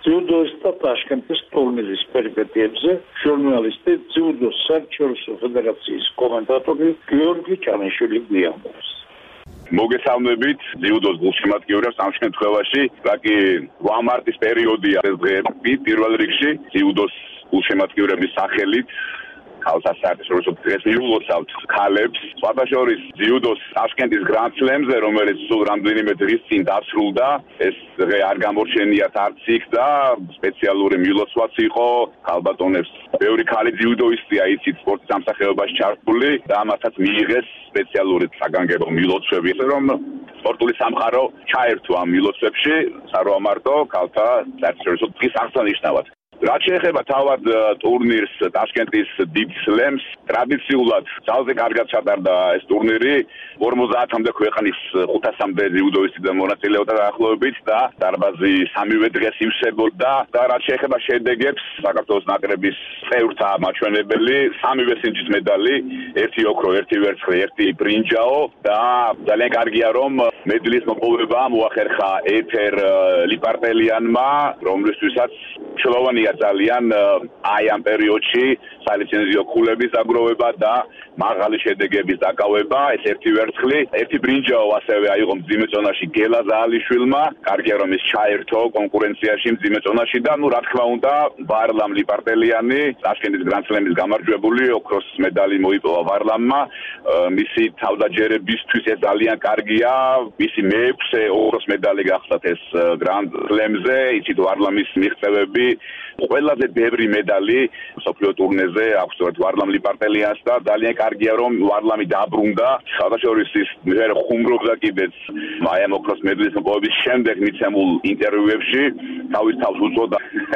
ძიუდოისტთა ტაშკენტის ტურნირის პერიპეტიებზე ჟურნალისტი ძიუდოს საერთაშორისო ფედერაციის კომენტატორი გიორგი ჭანიშვილი გვიამბობს. მოგესალმებით ძიუდოს გულშემატკივრებს ამ შემთხვევაში, რაკი ორი მარტის პერიოდია ეს დღეები პირველ რიგში ძიუდოს გულშემატკივრების სახელით ხალხთა საერთაშორისო დღეს მიულოცავთ ქალებს. სხვათა შორის ძიუდოს ტაშკენტის გრანდ სლემზე, რომელიც სულ რამდენიმე დღის წინ დასრულდა, ეს დღე არ გამორჩენიათ არც იქ და სპეციალური მილოცვაც იყო ქალბატონებს. ბევრი ქალი ძიუდოისტია იცით სპორტის სამსახიობაში ჩართული და ამათაც მიიღეს სპეციალური საგანგებო მილოცვები, რომ სპორტული სამყარო ჩაერთო ამ მილოცვებში, არა მარტო ქალთა საერთაშორისო დღის აღსანიშნავად. რაც შეეხება თავად ტურნირს ტაშკენტის დიდ სლემს, ტრადიციულად ძალზე კარგად ჩატარდა ეს ტურნირი. ორმოცდაათამდე ქვეყნის ხუთასამდე ძიუდოისტი და მონაწილეობდა დაახლოებით და დარბაზი სამივე დღეს ივსებოდა და რაც შეეხება შედეგებს, საქართველოს ნაკრების წევრთა მაჩვენებელი, სამივე სინჯის медали, ერთი ოქრო, ერთი ვერცხლი, ერთი ბრინჯაო და ძალიან კარგია რომ მედლის მოპოვება მოახერხა ეთერ ლიპარტელიანმა, რომლისთვისაც მნიშვნელოვანია ძალიან აი ამ პერიოდში სალიცენზიო ქულების დაგროვება და მაღალი შედეგების დაკავება. ეს ერთი ვერცხლი, ერთი ბრინჯაო ასევე აიღო მძიმე წონაში გელა ზაალიშვილმა. კარგია რომ ის ჩაერთო კონკურენციაში მძიმე წონაში და ნუ რა თქმა უნდა ვარლამ ლიპარტელიანი, ტაშკენტის გრანდ სლემის გამარჯვებული, ოქროს медали მოიპოვა ვარლამმა. მისი თავდაჯერებისთვის ეს ძალიან კარგია. მისი მეექვსე ოქროს медали გახსნათ ეს გრანდ სლემზე, იცით ვარლამის მიღწევები ყველაზე ბევრი медали მსოფლიო ტურნირზე აქვს ვარლამ ლიპარტელიანს და ძალიან კარგია რომ ვარლამი დაბრუნდა. საერთაშორისო მიერ ხუმრობდა კიდეც აი ამ ოქროს медаლის მოპოვების შემდეგ მიცემულ ინტერვიუებში თავის თავს უწოდა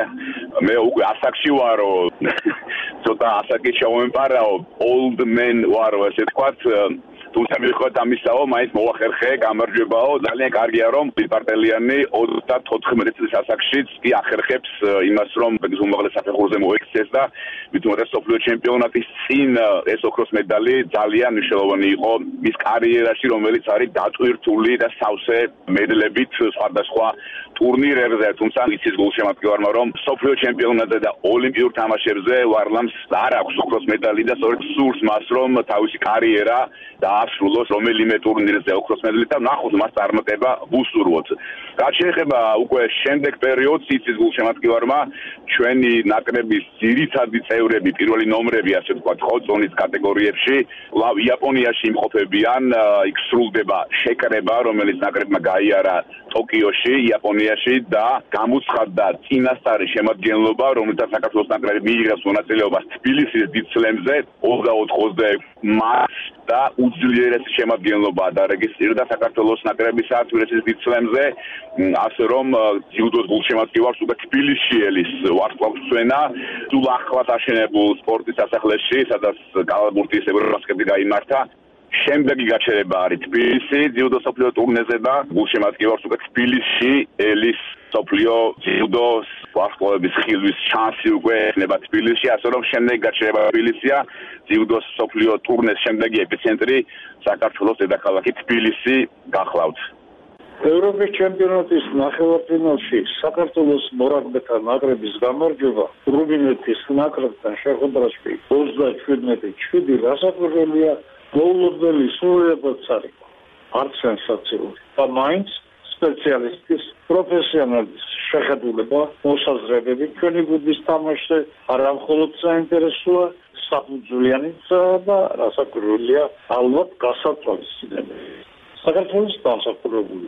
მე უკვე ასაკში ვარო ცოტა ასაკი ჩავემპარაო old man ვარო ესე თქვათ თუმცა მიუხედავად ამისაო, მაინც მოახერხე გამარჯვებაო, ძალიან კარგია რომ ლიპარტელიანი ოცდათოთხმეტი წლის ასაკშიც კი ახერხებს იმას რომ ბეგის უმაღლეს საფეხურზე მოექცეს და მithumetes სოფლიო ჩემპიონატის წინ ეს ოქროს медали ძალიან მნიშვნელოვანი იყო მის კარიერაში, რომელიც არის დატვირთული და სავსე მედლებით სხვადასხვა ტურნირებზე, თუმცა იცის გულშემატკივარმა რომ სოფლიო ჩემპიონატზე და ოლიმპიურ თამაშებზე ვარლამს არ აქვს ოქროს медали და სწორედ სურს მას რომ თავისი კარიერა დაასრულოს რომელიმე ტურნირზე ოქროს медалით და ნახოთ მას წარმატება უსურვოთ. რაც შეეხება უკვე შემდეგ პერიოდს იცის გულშემატკივარმა ჩვენი ნაკრების ძირითადი წევრები, პირველი ნომრები, ასე ვთქვათ, ხო, წონის კატეგორიებში, ლავ იაპონიაში იმყოფებიან, იქ სრულდება შეკრება, რომელიც ნაკრებმა გაიარა ტოკიოში, იაპონიაში და გამოცხადდა წინასწარი შემადგენლობა, რომელსაც საქართველოს ნაკრები მიიღებს მონაწილეობას თბილისის დიდ სლემზე ოცდაოთხ ოცდაექვსი მარტს და უძლიერესი შემადგენლობა დარეგისტრირდა საქართველოს ნაკრების საათვირესის დიდ სლემზე, ასე რომ ძიუდოს გულშემატკივარს უკვე თბილისში ელის ვარსკვლავსწვენა, სულ ახლად აშენებულ სპორტის სასახლეში, სადაც კალათბურთის ევრობასკეტი გაიმართა. შემდეგი გაჩერება არის თბილისი ძიუდოს სოფლიო ტურნირზე და გულშემატკივარს უკვე თბილისში ელის სოფლიო ძიუდოს ვარსკვლავების ხილვის შანსი უკვე ექნება თბილისში, ასე რომ შემდეგი გაჩერება თბილისია ძიუდოს სოფლიო ტურნეს შემდეგი ეპიცენტრი საქართველოს დედაქალაქი თბილისი გახლავთ. ევროპის ჩემპიონატის ნახევარფინალში საქართველოს მორაგბეთა ნაკრების გამარჯვება რუმინეთის ნაკრებთან შეხვედრაში ოცდაშვიდმეტი შვიდი რასაკვირველია მოულოდნელი სრულიადაც არის არც სენსაციური და მაინც სპეციალისტის პროფესიონალის შეხედულება მოსაზრებები ჩვენი გუნდის თამაშზე არა მხოლოდ საინტერესოა საფუძვლიანიც და რასაკვირველია ალბათ გასათვალისწინებელი საქართველოს დამსახურებული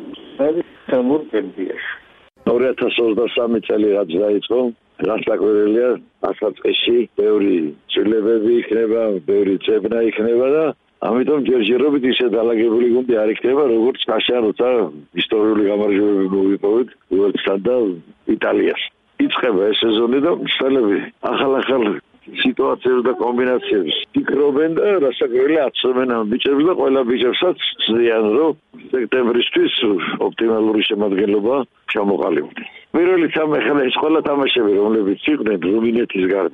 თემურ ბენდიაში ორი ათას ოცდასამი წელი რაც დაიწყო რასაკვირველია დასაწყისში ბევრი ცვლილებები იქნება, ბევრი წებნა იქნება და ამიტომ ჯერჯერობით ისე დალაგებული გუნდი არ იქნება, როგორც კაშა როცა ისტორიული გამარჯვებები მოვიპოვეთ უელსთან და იტალიას. იწყება ეს სეზონი და მსწავლები ახალ-ახალ სიტუაციებს და კომბინაციებს ფიქრობენ და რასაკვირველია აცნობენ ამ ბიჭებს და ყველა ბიჭებსაც ზიან რომ სექტემბრისთვის ოპტიმალური შემადგენლობა ჩამოყალიბდეს. პირველი სამი ხელი ეს ყველა თამაშები რომლებიც იყვნენ რუმინეთის გარდა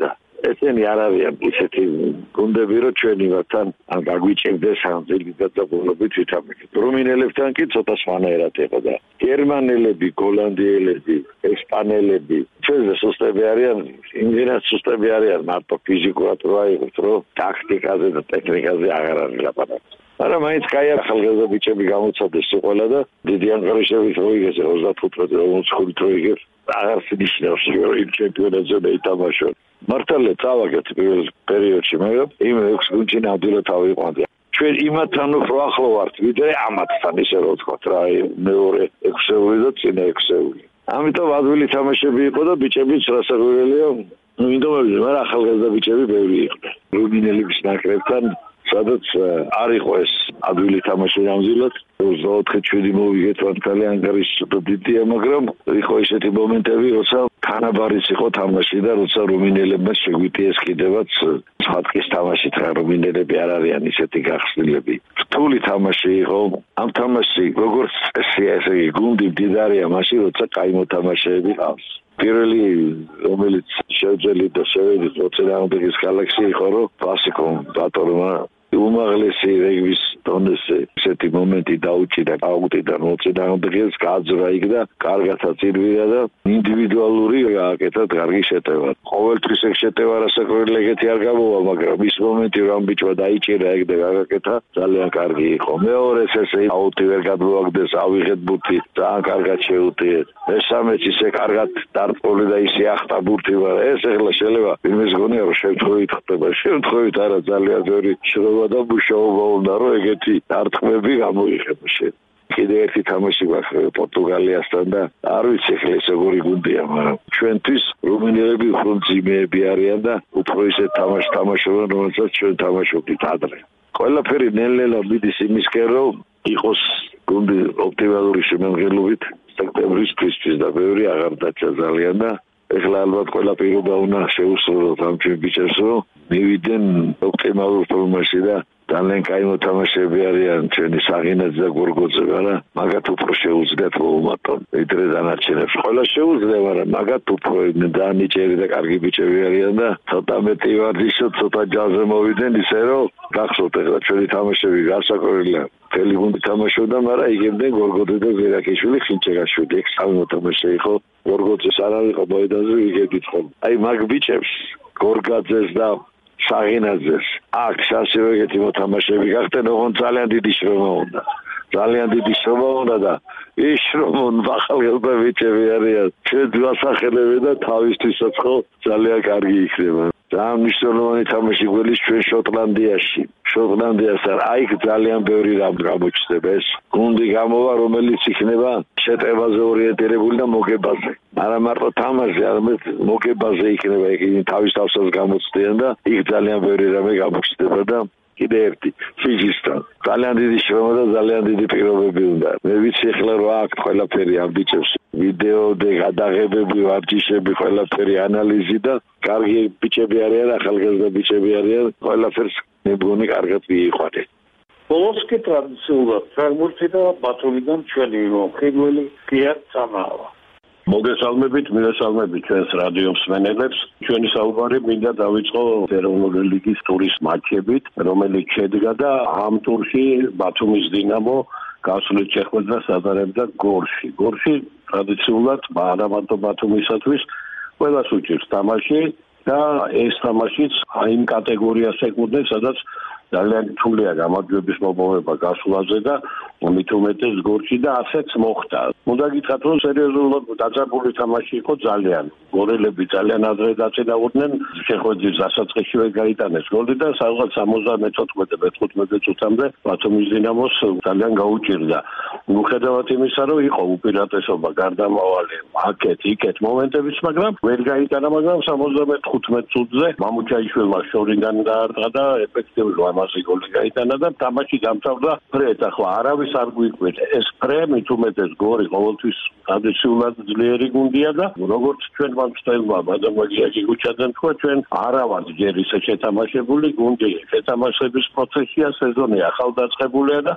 ესენი არ არიან ისეთი გუნდები, რომ ჩვენი ვართან ან გაგვიჭირდეს ან ძილით დაძაბულობით ვითამაშოთ. რუმინელებთან კი ცოტა სხვანაირად იყო და გერმანელები, გოლანდიელები, ესპანელები ჩვენზე სუსტები არიან, იმდენად სუსტები არიან მარტო ფიზიკურად რო აიღოთ, რომ ტაქტიკაზე და ტექნიკაზე აღარ არის ლაპარაკი. მაგრამ მაინც კაი ახალგაზრდა ბიჭები გამოცადეს სიყოლა და დიდი ანგარიშებით რო იგეს ოცდახუთი ოცდახუთი რო იგეს აღარ შენიშნავს რომ იმ ჩემპიონატზე დაითამაშონ. მართალია წავაგეთ პირველ პერიოდში, მაგრამ იმ ექვს გუნდში ნამდვილად ავიყვანდი. ჩვენ იმათთან უფრო ახლო ვართ, ვიდრე ამათთან ისე რო ვთქვათ რა, მეორე ექვსეული და წინა ექვსეული. ამიტომ ადვილი თამაშები იყო და ბიჭებიც რასაკვირველია, ну ინდომები, მაგრამ ახალგაზრდა ბიჭები ბევრი იყვნენ. რუმინელების ნაკრებთან სადაც არ იყო ეს ადვილი თამაში ნამდვილად ოცდაოთხი შვიდი მოვიგეთ ვანტალი ანგარიში ცოტა დიდია, მაგრამ იყო ისეთი მომენტები, როცა თანაბარიც იყო თამაში და როცა რუმინელებმა შეგვიტიეს კიდევაც სხვადასხვა თამაშით რა რუმინელები არ არიან ისეთი გახსნილები. რთული თამაში იყო. ამ თამაში როგორც წესია, ესე იგი გუნდი მდიდარია მაშინ, როცა კაი მოთამაშეები ყავს. პირველი რომელიც შევძელი და შევედი ოცდაათის გალაქსი იყო, რომ კლასიკო ბატორმა უმაღლესი რეგბის დონეზე ესეთი მომენტი დაუჭირა აუტიდან ოცდაათს გააძრა იქ და კარგათა წირვიდა და ინდივიდუალური გააკეთა კარგი შეტევა. ყოველთვის ეგ შეტევა რასაკვირველი ეგეთი არ გამოვა, მაგრამ ის მომენტი რომ ბიჭმა დაიჭირა ეგ და გააკეთა ძალიან კარგი იყო. მეორეს ესე აუტი ვერ გადმოაგდეს, ავიღეთ ბურთი, ძალიან კარგად შეუტიეთ. მესამეც ისე კარგად დარტყული და ისე ახტა ბურთი, მაგრამ ეს ეხლა შეიძლება იმის გონია რომ შემთხვევით ხდება, შემთხვევით არა ძალიან ძვირი შრომა და მუშაობა უნდა რომ ეგეთი დარტყმები გამოიხება შენ. კიდე ერთი თამაში გვაქვს პორტუგალიასთან და არ ვიცი ახლა ეს როგორი გუნდია, მაგრამ ჩვენთვის რუმინელები უფრო მძიმეები არიან და უფრო ისეთ თამაშს თამაშობენ, რომელსაც ჩვენ თამაშობდით ადრე. ყველაფერი ნელ-ნელა მიდის იმისკენ, რომ იყოს გუნდი ოპტიმალური შემოღებებით სექტემბრისთვის და ბევრი აღარ დაჭა ძალიან და ეხლა ალბათ ყველა პირობა უნდა შეუსრულოთ ამ ჩვენ ბიჭებს, რომ მივიდნენ ოპტიმალურ ფორმაში და ძალიან კაი მოთამაშეები არიან ჩვენი საღინაძე და გორგოძე, მაგრამ მაგათ უფრო შეუძლიათ მოუმატონ ვიდრე დანარჩენებს. ყველა შეუძლია, მაგრამ მაგათ უფრო ძალიან ნიჭიერი და კარგი ბიჭები არიან და ცოტა მეტი ვარჯიშო, ცოტა ჯაზზე მოვიდნენ, ისე რომ გახსოვთ ეხლა ჩვენი თამაშები გასაკვირველია. მთელი გუნდი თამაშობდა, მაგრამ იგებდნენ გორგოძე და ზერაკიშვილი, ხინჭეგაშვილი. ეგ სამი მოთამაშე იყო. გორგოძეს არ არისო მოედანზე იგებდით ხოლმე. აი მაგ ბიჭებს გორგაძეს და საღინაძეს აქ ასევე ეგეთი მოთამაშეები გახდნენ, ოღონდ ძალიან დიდი შრომა უნდა. ძალიან დიდი შრომა უნდა და ის შრომა ახალგაზრდა ბიჭები არიან. ჩვენ გვასახელებენ და თავისთვისაც ხო ძალიან კარგი იქნება. ძალიან მნიშვნელოვანი თამაში გველის ჩვენ შოტლანდიაში. შოტლანდიასთან აიქ ძალიან ბევრი რამ გამოჩნდება. ეს გუნდი გამოვა, რომელიც იქნება შეტევაზე ორიენტირებული და მოგებაზე. არა მარტო თამაში, არამედ მოგებაზე იქნება, იქ თავის თავსაც გამოცდიან და იქ ძალიან ბევრი რამე გამოჩნდება და კიდე ერთი ფიზისთან ძალიან დიდი შრომა და ძალიან დიდი პირობები უნდა. მე ვიცი ახლა რომ აქ ყველაფერი ამ ბიჭებს ვიდეო და გადაღებები, ვარჯიშები, ყველაფერი ანალიზი და კარგი ბიჭები არიან, ახალგაზრდა ბიჭები არიან, ყველაფერს მე მგონი კარგად მიიყვანეთ. ბოლოს კი ტრადიციულად ფეხბურთი და ბათუმიდან ჩვენი მოხიბლელი გია წამავა. მოგესალმებით, მივესალმებით ჩვენს რადიო მსმენელებს. ჩვენი საუბარი მინდა დავიწყო ეროვნული ლიგის ტურის მატჩებით, რომელიც შედგა და ამ ტურში ბათუმის დინამო გასული შეხვედრას ატარებდა გორში. გორში ტრადიციულად არა მარტო ბათუმისათვის ყველას უჭირს თამაში და ეს თამაშიც იმ კატეგორიას ეკუთვნის, სადაც ძალიან რთულია გამარჯვების მოპოვება გასვლაზე და მით უმეტეს გორში და ასეც მოხდა. უნდა გითხრათ, რომ სერიოზულად დაძაბული თამაში იყო ძალიან. გორელები ძალიან ადრე დაწინაურდნენ, შეხვედრის დასაწყისშივე გაიტანეს გოლი და სადღაც სამოცდამეთოთხმეტე მეთერთმეტე წუთამდე ბათუმის დინამოს ძალიან გაუჭირდა. მიუხედავად იმისა, რომ იყო უპირატესობა გარდამავალი აქეთ იქეთ მომენტებიც, მაგრამ ვერ გაიტანა, მაგრამ სამოცდამეთხუთმეტ წუთზე მამუჩაიშვილმა შორიდან დაარტყა და ეფექტური ამაზე გოლი გაიტანა და თამაში დამთავრდა ფრედ. ახლა არავის არ გვიკვირდა ეს ფრე, მით უმეტეს გორი ყოველთვის ტრადიციულად ძლიერი გუნდია და როგორც ჩვენ მომწელმა ბადამაგიაჯი გუჩაძემ თქვა, ჩვენ არა ვართ ჯერ ისე შეთამაშებული გუნდი. შეთამაშების პროცესია, სეზონი ახალდაწყებულია და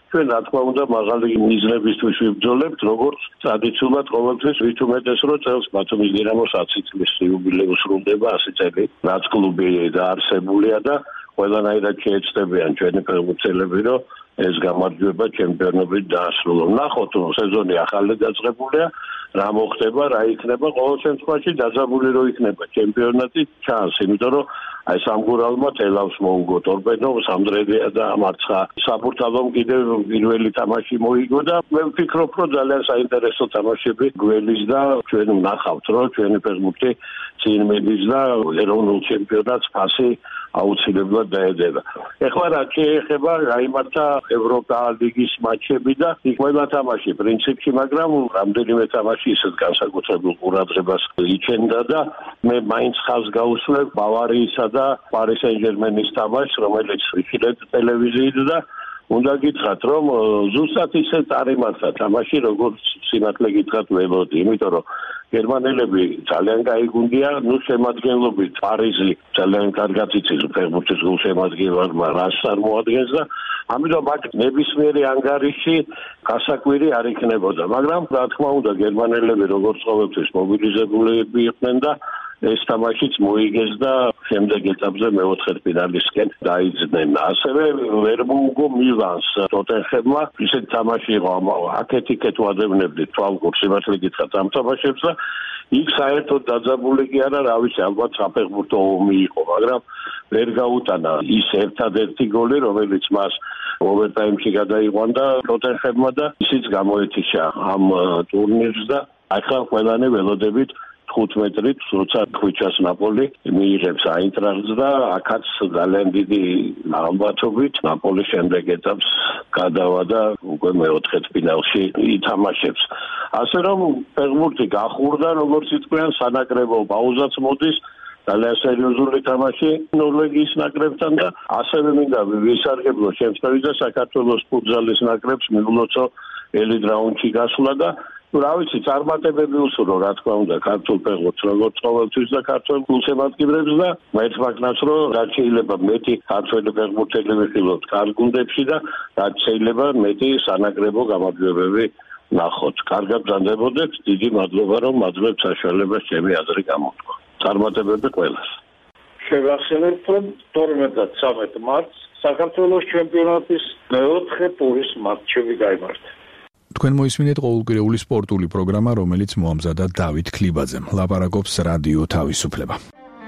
ჩვენ რა თქმა უნდა მაღალი მიზნებისთვის ვიბრძოლებთ, როგორც ტრადიციულად ყოველთვის ვით უმეტეს რომ წელს ბათუმის დინამოს ათი წლის იუბილეუსი სრულდება ასი წელი, რაც კლუბი დაარსებულია და ყველანაირად შეეცდებიან ჩვენი ფეხბურთელები, რომ ეს გამარჯვება ჩემპიონობით დაასრულო. ნახოთ, რომ სეზონი ახალი დაწყებულია, რა მოხდება, რა იქნება, ყოველ შემთხვევაში დაძაბული რო იქნება ჩემპიონატი ჩანს, იმიტომ რომ აი სამგურალმა თელავს მოუგო ტორპედო, სამდრედია და მარცხა საბურთალომ კიდევ პირველი თამაში მოიგო და მე ვფიქრობ, რომ ძალიან საინტერესო თამაშები გველის და ჩვენ ვნახავთ, რომ ჩვენი ფეხბურთი წინ მიდის და ეროვნულ ჩემპიონატს ფასი აუცილებლად დაედება. ეხლა რა შეეხება გაიმართა ევროპა ლიგის მატჩები და იქ ყველა თამაში პრინციპში, მაგრამ რამდენიმე თამაში ისეთ განსაკუთრებულ ყურადღებას იჩენდა და მე მაინც ხაზს გაუსვლებ ბავარიისა და პარი სენ-ჟერმენის თამაშს, რომელიც იხილეთ ტელევიზიით და უნდა გითხრათ, რომ ზუსტად ისე წარიმართა თამაში, როგორც სიმართლე გითხრათ ველოდი, იმიტომ რომ გერმანელები ძალიან კაი გუნდია, ნუ შემადგენლობით პარიზი ძალიან კარგად იცის ფეხბურთის გულშემატკივარმა რას წარმოადგენს და ამიტომ აქ ნებისმიერი ანგარიში გასაკვირი არ იქნებოდა, მაგრამ რა თქმა უნდა გერმანელები როგორც ყოველთვის მობილიზებულები იყვნენ და ეს თამაშიც მოიგეს და შემდეგ ეტაპზე მეოთხედფინალისკენ დაიძდნენ. ასევე ვერ მოუგო მილანს ტოტენჰემმა, ისეთი თამაში იყო, აქეთ-იქეთ ვადევნებდით თვალყურს, სიმართლე გითხრათ ამ თამაშებს და იქ საერთოდ დაძაბული კი არა, რა ვიცი, ალბათ საფეხბურთო ომი იყო, მაგრამ ვერ გაუტანა ის ერთადერთი გოლი, რომელიც მას ოვერტაიმში გადაიყვანდა ტოტენჰემმა და ისიც გამოეთიშა ამ ტურნირს და ახლა ყველანი ველოდებით თხუთმეტრით, როცა ხვიჩას ნაპოლი მიიღებს აინტრახტს და აქაც ძალიან დიდი ამბათობით ნაპოლის შემდეგ ეტაპს გადავა და უკვე მეოთხედფინალში ითამაშებს. ასე რომ ფეხბურთი გახურდა, როგორც იტყვიან, სანაკრებო პაუზაც მოდის, ძალიან სერიოზული თამაში ნორვეგიის ნაკრებთან და ასევე მინდა ვისარგებლო შემთხვევით და საქართველოს ფუტზალის ნაკრებს მიულოცო ელით რაუნდში გასვლა და რა ვიცი, წარმატებები უსურო, რა თქმა უნდა, ქართულ ფეხბურთს, როგორც ყოველთვის და ქართულ გულშემატკივრებს და მეც მაგნაც, რომ რაც შეიძლება მეტი ქართველი ფეხბურთელი ვიხილოთ კარგ გუნდებში და რაც შეიძლება მეტი სანაკრებო გამარჯვებები ნახოთ. კარგად ბრძანდებოდეთ, დიდი მადლობა, რომ მაძლევთ საშუალებას ჩემი აზრი გამოთქვა. წარმატებები ყველას. შევახსენებთ, რომ თორმეტ და ცხრამეტ მარტს საქართველოს ჩემპიონატის მეოთხე ტურის მატჩები გაიმართა. თქვენ მოისმინეთ ყოველკვირეული სპორტული პროგრამა, რომელიც მოამზადა დავით ქლიბაძემ. ლაპარაკობს რადიო თავისუფლება.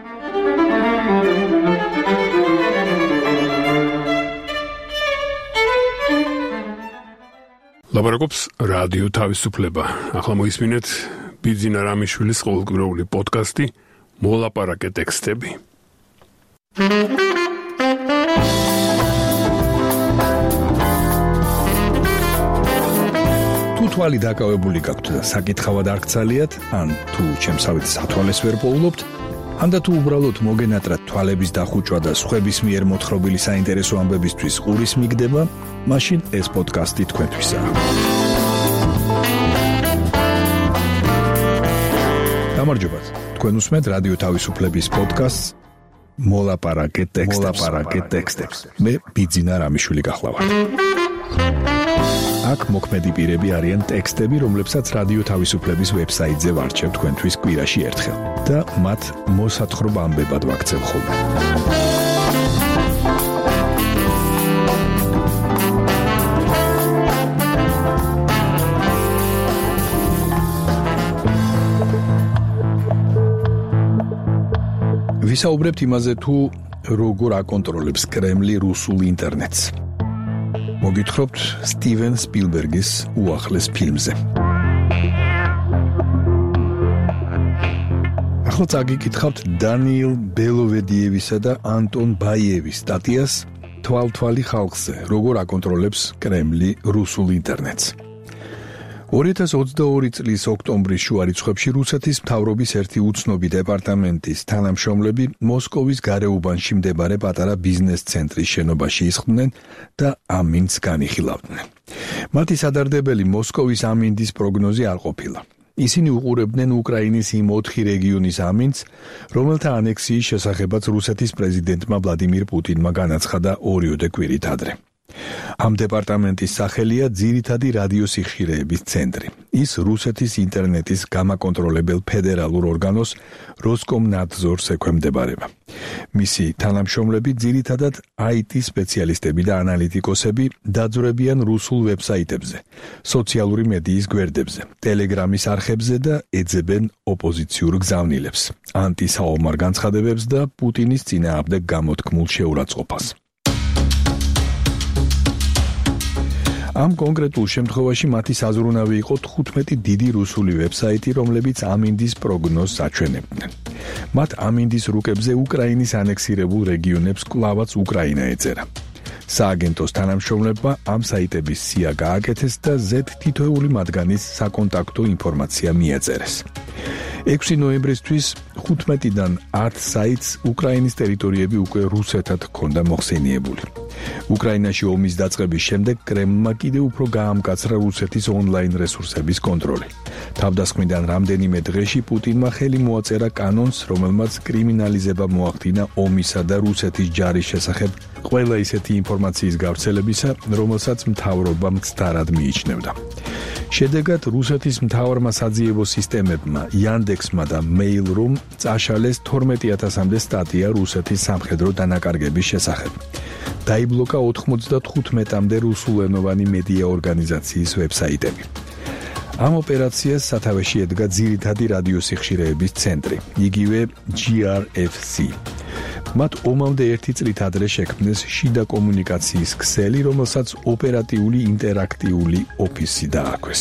ლაპარაკობს რადიო თავისუფლება. ახლა მოისმინეთ ბიძინა რამიშვილის ყოველკვირეული პოდკასტი მოლაპარაკე ტექსტები. თვალი დაკავებული გაქვთ და საკითხავად არ გცალიათ, ან თუ ჩემსავით სათვალეს ვერ პოულობთ, ან და თუ უბრალოდ მოგენატრათ თვალების დახუჭვა და სხვების მიერ მოთხრობილი საინტერესო ამბებისთვის ყურის მიგდება, მაშინ ეს პოდკასტი თქვენთვისაა. გამარჯობათ. თქვენ უსმენთ რადიო თავისუფლების პოდკასტს მოლაპარაკე ტექსტებს. მოლაპარაკე ტექსტებს. მე ბიძინა რამიშვილი გახლავართ. აქ მოქმედი პირები არიან ტექსტები, რომლებსაც რადიო თავისუფლების ვებსაიტზე ვარჩევ თქვენთვის კვირაში ერთხელ და მათ მოსათხრობ ამბებად ვაქცევ ხოლმე. ვისაუბრებთ იმაზე, თუ როგორ აკონტროლებს კრემლი რუსულ ინტერნეტს. მოგითხრობთ სტივენ სპილბერგის უახლეს ფილმზე. ახლა წაგიკითხავთ დანიელ ბელოვედიევისა და ანტონ ბაიევის სტატიას თვალთვალი ხალხზე, როგორ აკონტროლებს კრემლი რუსულ ინტერნეტს. ორი ათას ოცდაორი წლის ოქტომბრის შუა რიცხვებში რუსეთის მთავრობის ერთი უცნობი დეპარტამენტის თანამშრომლები მოსკოვის გარეუბანში მდებარე პატარა ბიზნეს ცენტრის შენობაში ისხდნენ და ამინდს განიხილავდნენ. მათი სადარდებელი მოსკოვის ამინდის პროგნოზი არ ყოფილა. ისინი უყურებდნენ უკრაინის იმ ოთხი რეგიონის ამინდს, რომელთა ანექსიის შესახებაც რუსეთის პრეზიდენტმა ვლადიმირ პუტინმა განაცხადა ორიოდე კვირით ადრე. ამ დეპარტამენტის სახელია ძირითადი რადიოსიხშირეების ცენტრი. ის რუსეთის ინტერნეტის გამაკონტროლებელ ფედერალურ ორგანოს როსკომნადზორს ექვემდებარება. მისი თანამშრომლები ძირითადად აი ტი სპეციალისტები და ანალიტიკოსები დაძვრებიან რუსულ ვებსაიტებზე, სოციალური მედიის გვერდებზე, ტელეგრამის არხებზე და ეძებენ ოპოზიციურ გზავნილებს, ანტისაომარ განცხადებებს და პუტინის წინააღმდეგ გამოთქმულ შეურაცხყოფას. ამ კონკრეტულ შემთხვევაში მათი საზრუნავი იყო თხუთმეტი დიდი რუსული ვებსაიტი, რომლებიც ამინდის პროგნოზს აჩვენებდნენ. მათ ამინდის რუკებზე უკრაინის ანექსირებულ რეგიონებს კვლავაც უკრაინა ეწერა. სააგენტოს თანამშრომლებმა ამ საიტების სია გააკეთეს და ზედ თითოეული მათგანის საკონტაქტო ინფორმაცია მიაწერეს. ექვსი ნოემბრისთვის ხუთმეტიდან ათ საიტს უკრაინის ტერიტორიები უკვე რუსეთად ჰქონდა მოხსენიებული. უკრაინაში ომის დაწყების შემდეგ კრემლმა კიდევ უფრო გაამკაცრა რუსეთის ონლაინ რესურსების კონტროლი. თავდასხმიდან რამდენიმე დღეში პუტინმა ხელი მოაწერა კანონს, რომელმაც კრიმინალიზება მოახდინა ომისა და რუსეთის ჯარის შესახებ ყველა ისეთი ინფორმაციის გავრცელებისა, რომელსაც მთავრობა მცდარად მიიჩნევდა. შედეგად რუსეთის მთავარმა საძიებო სისტემებმა, Yandex-მა და Mail.ru-მ წაშალეს თორმეტი ათასამდე სტატია რუსეთის სამხედრო დანაკარგების შესახებ. დაიბლოკა ოთხმოცდათხუთმეტამდე რუსულენოვანი მედია ორგანიზაციის ვებსაიტები. ამ ოპერაციას სათავეში ედგა ძირითადი რადიოსიხშირეების ცენტრი, იგივე ჯი არ ეფ სი. მათ ომამდე ერთი წლით ადრე შექმნეს შიდა კომუნიკაციის ქსელი, რომელსაც ოპერატიული ინტერაქტიული ოფისი დააქვეს.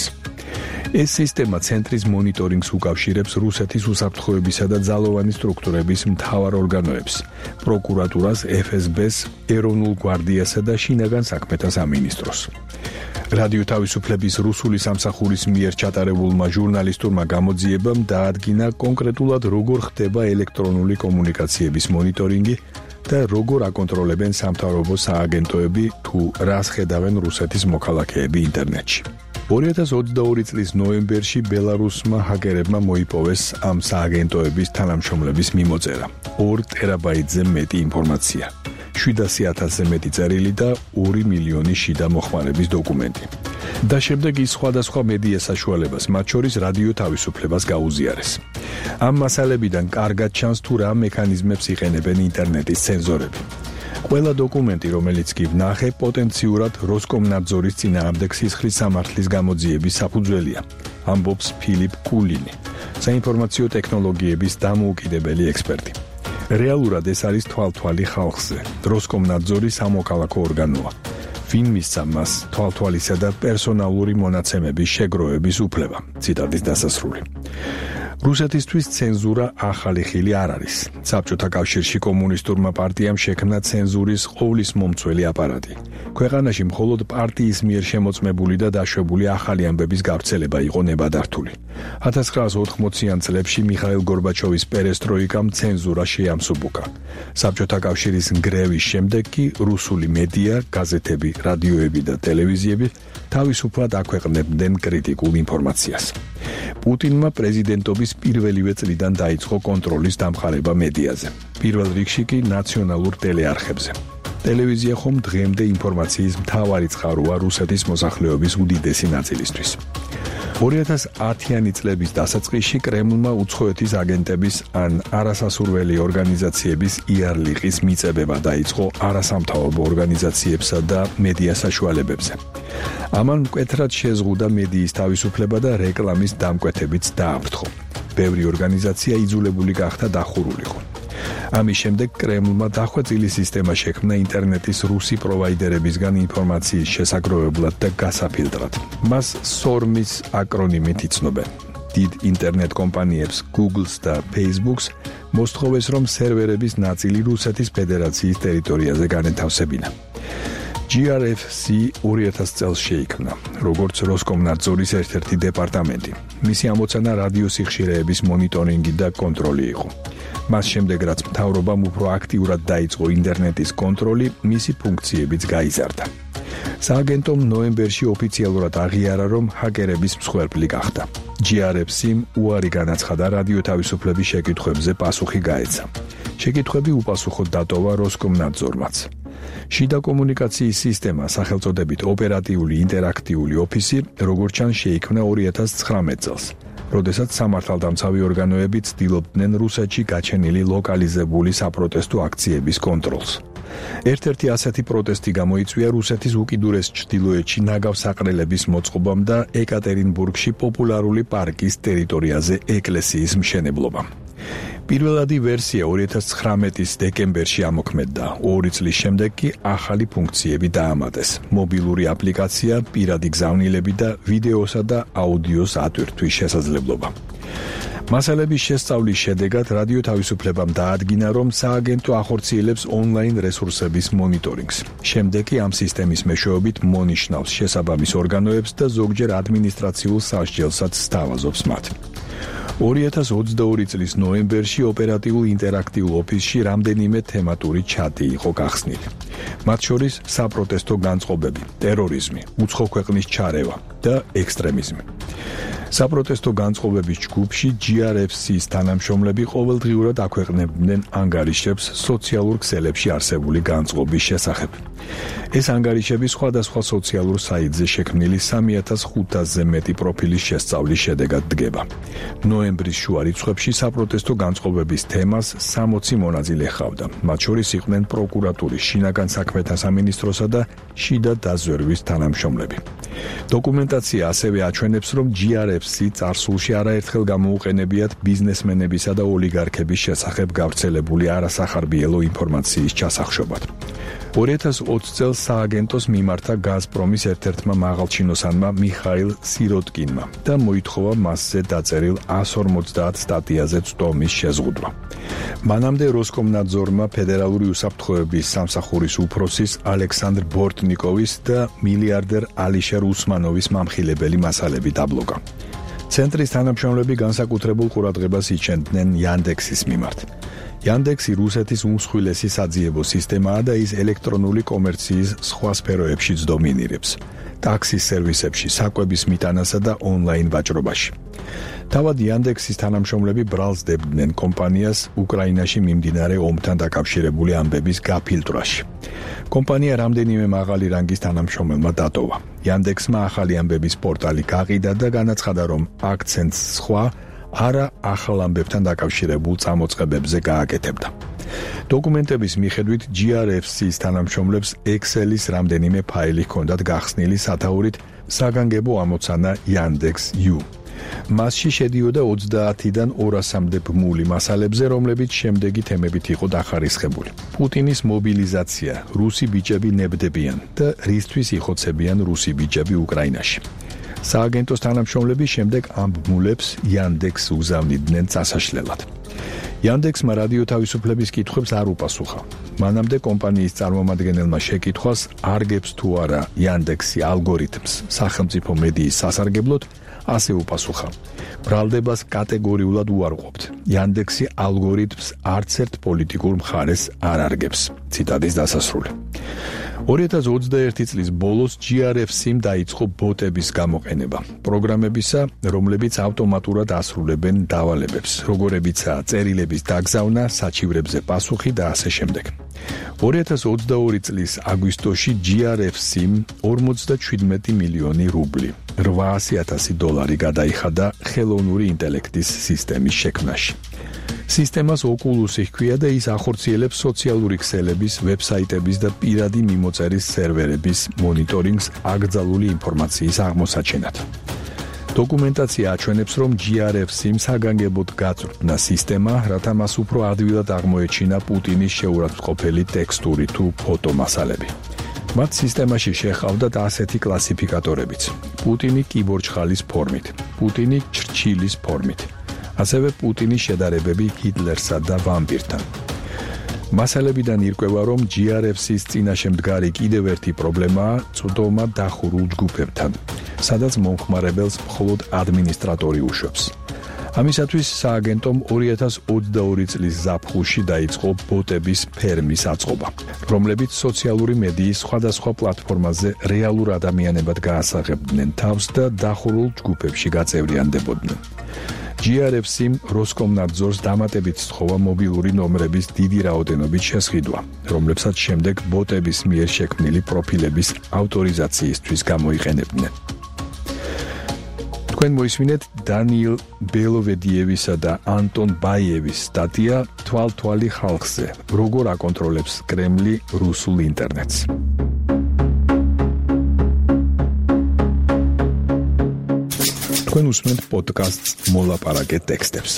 ეს სისტემა ცენტრის მონიტორინგს უკავშირებს რუსეთის უსაფრთხოებისა და ძალოვანი სტრუქტურების მთავარ ორგანოებს, პროკურატურას, ეფ ეს ბეს, ეროვნულ გვარდიასა და შინაგან საქმეთა სამინისტროს. რადიო თავისუფლების რუსული სამსახურის მიერ ჩატარებულმა ჟურნალისტურმა გამოძიებამ დაადგინა კონკრეტულად როგორ ხდება ელექტრონული კომუნიკაციების მონიტორინგი და როგორ აკონტროლებენ სამთავრობო სააგენტოები თუ რას ხედავენ რუსეთის მოქალაქეები ინტერნეტში. ორი ათას ოცდაორი წლის ნოემბერში ბელარუსმა ჰაკერებმა მოიპოვეს ამ სააგენტოების თანამშრომლების მიმოწერა. ორ ტერაბაიტზე მეტი ინფორმაცია, შვიდასი ათასზე მეტი წერილი და ორი მილიონი შიდა მოხმარების დოკუმენტი. და შემდეგ ის სხვადასხვა მედია საშუალებას, მათ შორის რადიო თავისუფლებას გაუზიარეს. ამ მასალებიდან კარგად ჩანს თუ რა მექანიზმებს იყენებენ ინტერნეტის ცენზორები. ყველა დოკუმენტი, რომელიც კი ვნახე, პოტენციურად როსკომნადზორის წინააღმდეგ სისხლის სამართლის გამოძიების საფუძველია, ამბობს ფილიპ კულინი, საინფორმაციო ტექნოლოგიების დამოუკიდებელი ექსპერტი. რეალურად ეს არის თვალთვალი ხალხზე. როსკომნადზორი სამოქალაქო ორგანოა. ვინ მისცა მას თვალთვალისა და პერსონალური მონაცემების შეგროვების უფლება? ციტატის დასასრული. რუსეთისთვის ცენზურა ახალი ხილი არ არის. საბჭოთა კავშირში კომუნისტურმა პარტიამ შექმნა ცენზურის ყოვლის მომცველი აპარატი. ქვეყანაში მხოლოდ პარტიის მიერ შემოწმებული და დაშვებული ახალი ამბების გავრცელება იყო ნებადართული. ათას ცხრაას ოთხმოციან წლებში მიხაილ გორბაჩოვის პერესტროიკამ ცენზურა შეამსუბუქა. საბჭოთა კავშირის ნგრევის შემდეგ კი რუსული მედია, გაზეთები, რადიოები და ტელევიზიები თავისუფლად აქვეყნებდნენ კრიტიკულ ინფორმაციას. პუტინმა პრეზიდენტობის პირველივე წლიდან დაიწყო კონტროლის დამყარება მედიაზე. პირველ რიგში კი ნაციონალურ ტელეარხებზე. ტელევიზია ხომ დღემდე ინფორმაციის მთავარი წყაროა რუსეთის მოსახლეობის უდიდესი ნაწილისთვის. ორი ათას ათიანი წლების დასაწყისში კრემლმა უცხოეთის აგენტების ან არასასურველი ორგანიზაციების იარლიყის მიწებება დაიწყო არასამთავრობო ორგანიზაციებსა და მედია საშუალებებზე. ამან მკვეთრად შეზღუდა მედიის თავისუფლება და რეკლამის დამკვეთებიც დააფრთხო. ბევრი ორგანიზაცია იძულებული გახდა დახურულიყო. ამის შემდეგ კრემლმა დახვეწილი სისტემა შექმნა ინტერნეტის რუსი პროვაიდერებისგან ინფორმაციის შესაგროვებლად და გასაფილტრად. მას სორმის აკრონიმით იცნობენ. დიდ ინტერნეტ კომპანიებს Google-ს და Facebook-ს მოსთხოვეს, რომ სერვერების ნაწილი რუსეთის ფედერაციის ტერიტორიაზე განეთავსებინა. ჯი არ ეფ სი ორი ათას წელს შეიქმნა, როგორც როსკომნადზორის ერთ-ერთი დეპარტამენტი. მისი ამოცანა რადიოსიხშირეების მონიტორინგი და კონტროლი იყო. მას შემდეგ, რაც მთავრობამ უფრო აქტიურად დაიწყო ინტერნეტის კონტროლი, მისი ფუნქციებიც გაიზარდა. სააგენტომ ნოემბერში ოფიციალურად აღიარა, რომ ჰაკერების მსხვერპლი გახდა. ჯი არ ეფ სიმ უარი განაცხადა რადიო თავისუფლების შეკითხვებზე პასუხი გაეცა. შეკითხვები უპასუხოდ დატოვა როსკომნადზორმაც. შიდა კომუნიკაციის სისტემა, სახელწოდებით ოპერატიული ინტერაქტიული ოფისი, როგორც ჩანს, შეიქმნა ორი ათას ცხრამეტ წელს, როდესაც სამართალდამცავი ორგანოები ცდილობდნენ რუსეთში გაჩენილი ლოკალიზებული საპროტესტო აქციების კონტროლს. ერთ-ერთი ასეთი პროტესტი გამოიწვია რუსეთის უკიდურეს ჩრდილოეთში ნაგავსაყრელების მოწყობამ და ეკატერინბურგში პოპულარული პარკის ტერიტორიაზე ეკლესიის მშენებლობამ. პირველადი ვერსია ორი ათას ცხრამეტის დეკემბერში ამოქმედდა, ორი წლის შემდეგ კი ახალი ფუნქციები დაამატეს: მობილური აპლიკაცია, პირადი გზავნილები და ვიდეოსა და აუდიოს ატვირთვის შესაძლებლობა. მასალების შესწავლის შედეგად რადიო თავისუფლებამ დაადგინა, რომ სააგენტო ახორციელებს ონლაინ რესურსების მონიტორინგს. შემდეგ კი ამ სისტემის მეშვეობით მონიშნავს შესაბამის ორგანოებს და ზოგჯერ ადმინისტრაციულ სასჯელსაც სთავაზობს მათ. ორი ათას ოცდაორი წლის ნოემბერში ოპერატიულ ინტერაქტიულ ოფისში რამდენიმე თემატური ჩატი იყო გახსნილი. მათ შორის საპროტესტო განწყობები, ტერორიზმი, უცხო ქვეყნის ჩარევა და ექსტრემიზმი. საპროტესტო განწყობების ჯგუფში ჯი არ ეფ სის თანამშრომლები ყოველდღიურად აქვეყნებდნენ ანგარიშებს სოციალურ ქსელებში არსებული განწყობის შესახებ. ეს ანგარიშები სხვადასხვა სოციალურ საიტზე შექმნილი სამი ათას ხუთასზე მეტი პროფილის შესწავლის შედეგად დგება. ნოემბრის შუა რიცხვებში საპროტესტო განწყობების თემას სამოცი მონაწილე ჰყავდა. მათ შორის იყვნენ პროკურატურის, შინაგან საქმეთა სამინისტროსა და შიდა დაზვერვის თანამშრომლები. დოკუმენტაცია ასევე აჩვენებს, რომ ჯი არ ეფ სი წარსულში არაერთხელ გამოუყენებიათ ბიზნესმენებისა და ოლიგარქების შესახებ გავრცელებული არასახარბიელო ინფორმაციის ჩასახშობად. ორი ათას ოცი წელს სააგენტოს მიმართა გაზპრომის ერთ-ერთმა მაღალჩინოსანმა მიხაილ სიროტკინმა და მოითხოვა მასზე დაწერილ εκατს ორმოცდაათ სტატიაზე წვდომის შეზღუდვა. მანამდე როსკომნაძორმა ფედერალური უსაფრთხოების სამსახურის უფროსის ალექსანდრ ბორტნიკოვის და მილიარდერ ალიშერ უსმანოვის მამხილებელი მასალები დაბლოკა. ცენტრის თანამშრომლები განსაკუთრებულ ყურადღებას იჩენდნენ Yandex-ის მიმართ. Yandex-ი რუსეთის უმსხვილესი საძიებო სისტემაა და ის ელექტრონული კომერციის სხვა სფეროებშიც დომინირებს: ტაქსის სერვისებში, საკვების მიტანასა და ონლაინ ვაჭრობაში. თავად Yandex-ის თანამშრომლები ბრალს დებდნენ კომპანიას უკრაინაში მიმდინარე ომთან დაკავშირებული ამბების გაფილტრვაში. კომპანია რამდენიმე მაღალი რანგის თანამშრომელმა დატოვა. Yandex-მა ახალი ამბების პორტალი გაყიდა და განაცხადა, რომ აქცენტს სხვა არა ახალ ამბებთან დაკავშირებულ წამოწყებებზე გააკეთებდა. დოკუმენტების მიხედვით ჯი არ ეფ სის თანამშრომლებს Excel-ის რამდენიმე ფაილი ჰქონდათ გახსნილი სათაურით საგანგებო ამოცანა Yandex.U. მასში შედიოდა ოცდაათიდან ორასამდე ბმული მასალებზე, რომლებიც შემდეგი თემებით იყო დახარისხებული: პუტინის მობილიზაცია, რუსი ბიჭები ნებდებიან და რისთვის იხოცებიან რუსი ბიჭები უკრაინაში. სააგენტოს თანამშრომლები შემდეგ ამ ბმულებს Yandex უგზავნიდნენ წასაშლელად. Yandex-მა რადიო თავისუფლების კითხვებს არ უპასუხა. მანამდე კომპანიის წარმომადგენელმა შეკითხვას არგებს თუ არა Yandex-ი ალგორითმს სახელმწიფო მედიის სასარგებლოდ, ასე უპასუხა: ბრალდებას კატეგორიულად უარყოფთ. Yandex-ი ალგორითმს არც ერთ პოლიტიკურ მხარეს არ არგებს. ციტატის დასასრული. ორი ათას ოცდაერთი წლის ბოლოს ჯი არ ეფ სიმ დაიწყო ბოტების გამოყენება, პროგრამებისა, რომლებიც ავტომატურად ასრულებენ დავალებებს, როგორებიცაა წერილების დაგზავნა, საჩივრებზე პასუხი და ასე შემდეგ. ორი ათას ოცდაორი წლის აგვისტოში ჯი არ ეფ სიმ ორმოცდაჩვიდმეტი მილიონი რუბლი, რვაასი ათასი დოლარი გადაიხადა ხელოვნური ინტელექტის სისტემის შექმნაში. სისტემას Oculus-ი ჰქვია და ის ახორციელებს სოციალური ქსელების, ვებსაიტების და პირადი მიმოწერის სერვერების მონიტორინგს აკრძალული ინფორმაციის აღმოსაჩენად. დოკუმენტაცია აჩვენებს, რომ ჯი არ ეფ სიმ საგანგებოდ გაწვრთნა სისტემა, რათა მას უფრო ადვილად აღმოეჩინა პუტინის შეურაცხყოფელი ტექსტური თუ ფოტო მასალები. მათ სისტემაში შეჰყავდათ ასეთი კლასიფიკატორებიც: პუტინი კიბორჩხალის ფორმით, პუტინი ჩრჩილის ფორმით, ასევე პუტინის შედარებები ჰიტლერსა და ვამპირთან. მასალებიდან ირკვევა, რომ ჯი არ ეფ სის წინაშე მდგარი კიდევ ერთი პრობლემაა წვდომა დახურულ ჯგუფებთან, სადაც მომხმარებელს მხოლოდ ადმინისტრატორი უშვებს. ამისათვის სააგენტომ ორი ათას ოცდაორი წლის ზაფხულში დაიწყო ბოტების ფერმის აწყობა, რომლებიც სოციალური მედიის სხვადასხვა პლატფორმაზე რეალურ ადამიანებად გაასაღებდნენ თავს და დახურულ ჯგუფებში გაწევრიანდებოდნენ. ჯი არ ეფ სიმ როსკომნადზორს დამატებით სთხოვა მობილური ნომრების დიდი რაოდენობით შესყიდვა, რომლებსაც შემდეგ ბოტების მიერ შექმნილი პროფილების ავტორიზაციისთვის გამოიყენებდნენ. თქვენ მოისმინეთ დანიელ ბელოვედიევისა და ანტონ ბაიევის სტატია თვალთვალი ხალხზე, როგორ აკონტროლებს კრემლი რუსულ ინტერნეტს. თქვენ უსმენთ პოდკასტს მოლაპარაკე ტექსტებს.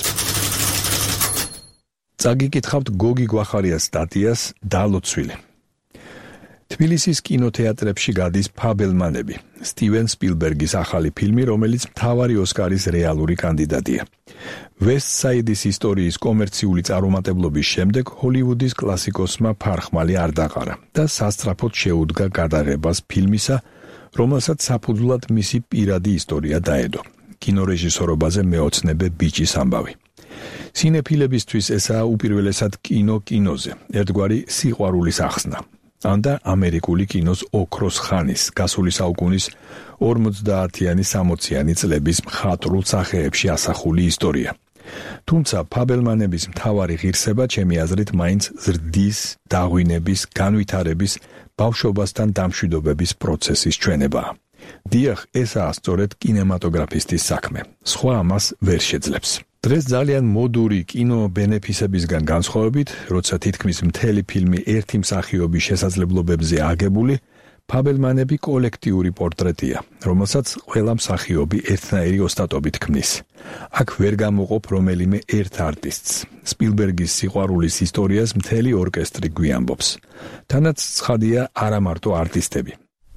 წაგიკითხავთ გოგი გვახარიას სტატიას დალოცვილი. თბილისის კინოთეატრებში გადის ფაბელმანები, სტივენ სპილბერგის ახალი ფილმი, რომელიც მთავარი ოსკარის რეალური კანდიდატია. ვესტსაიდის ისტორიის კომერციული წარუმატებლობის შემდეგ ჰოლივუდის კლასიკოსმა ფარხმალი არ დაყარა და სასწრაფოდ შეუდგა გადაღებას ფილმისა, რომელსაც საფუძვლად მისი პირადი ისტორია დაედო. კინორეჟისორობაზე მეოცნებე ბიჭის ამბავი. სინეფილებისთვის ესაა უპირველესად კინო კინოზე, ერთგვარი სიყვარულის ახსნა. ანდა ამერიკული კინოს ოქროს ხანის, გასული საუკუნის ორმოცდაათიანი სამოციანი წლების მხატვრულ სახეებში ასახული ისტორია. თუმცა ფაბელმანების მთავარი ღირსება ჩემი აზრით მაინც ზრდის, დაღვინების, განვითარების, ბავშვობასთან დამშვიდობების პროცესის ჩვენებაა. დიახ, ესაა სწორედ კინემატოგრაფისტის საქმე. სხვა ამას ვერ შეძლებს. დღეს ძალიან მოდური კინო ბენეფისებისგან განსხვავებით, როცა თითქმის მთელი ფილმი ერთი მსახიობის შესაძლებლობებზე აგებული, ფაბელმანები კოლექტიური პორტრეტია, რომელსაც ყველა მსახიობი ერთნაირი ოსტატობით ქმნის. აქ ვერ გამოყოფ რომელიმე ერთ არტისტს. სპილბერგის სიყვარულის ისტორიას მთელი ორკესტრი გვიამბობს. თანაც ცხადია არა მარტო არტისტები.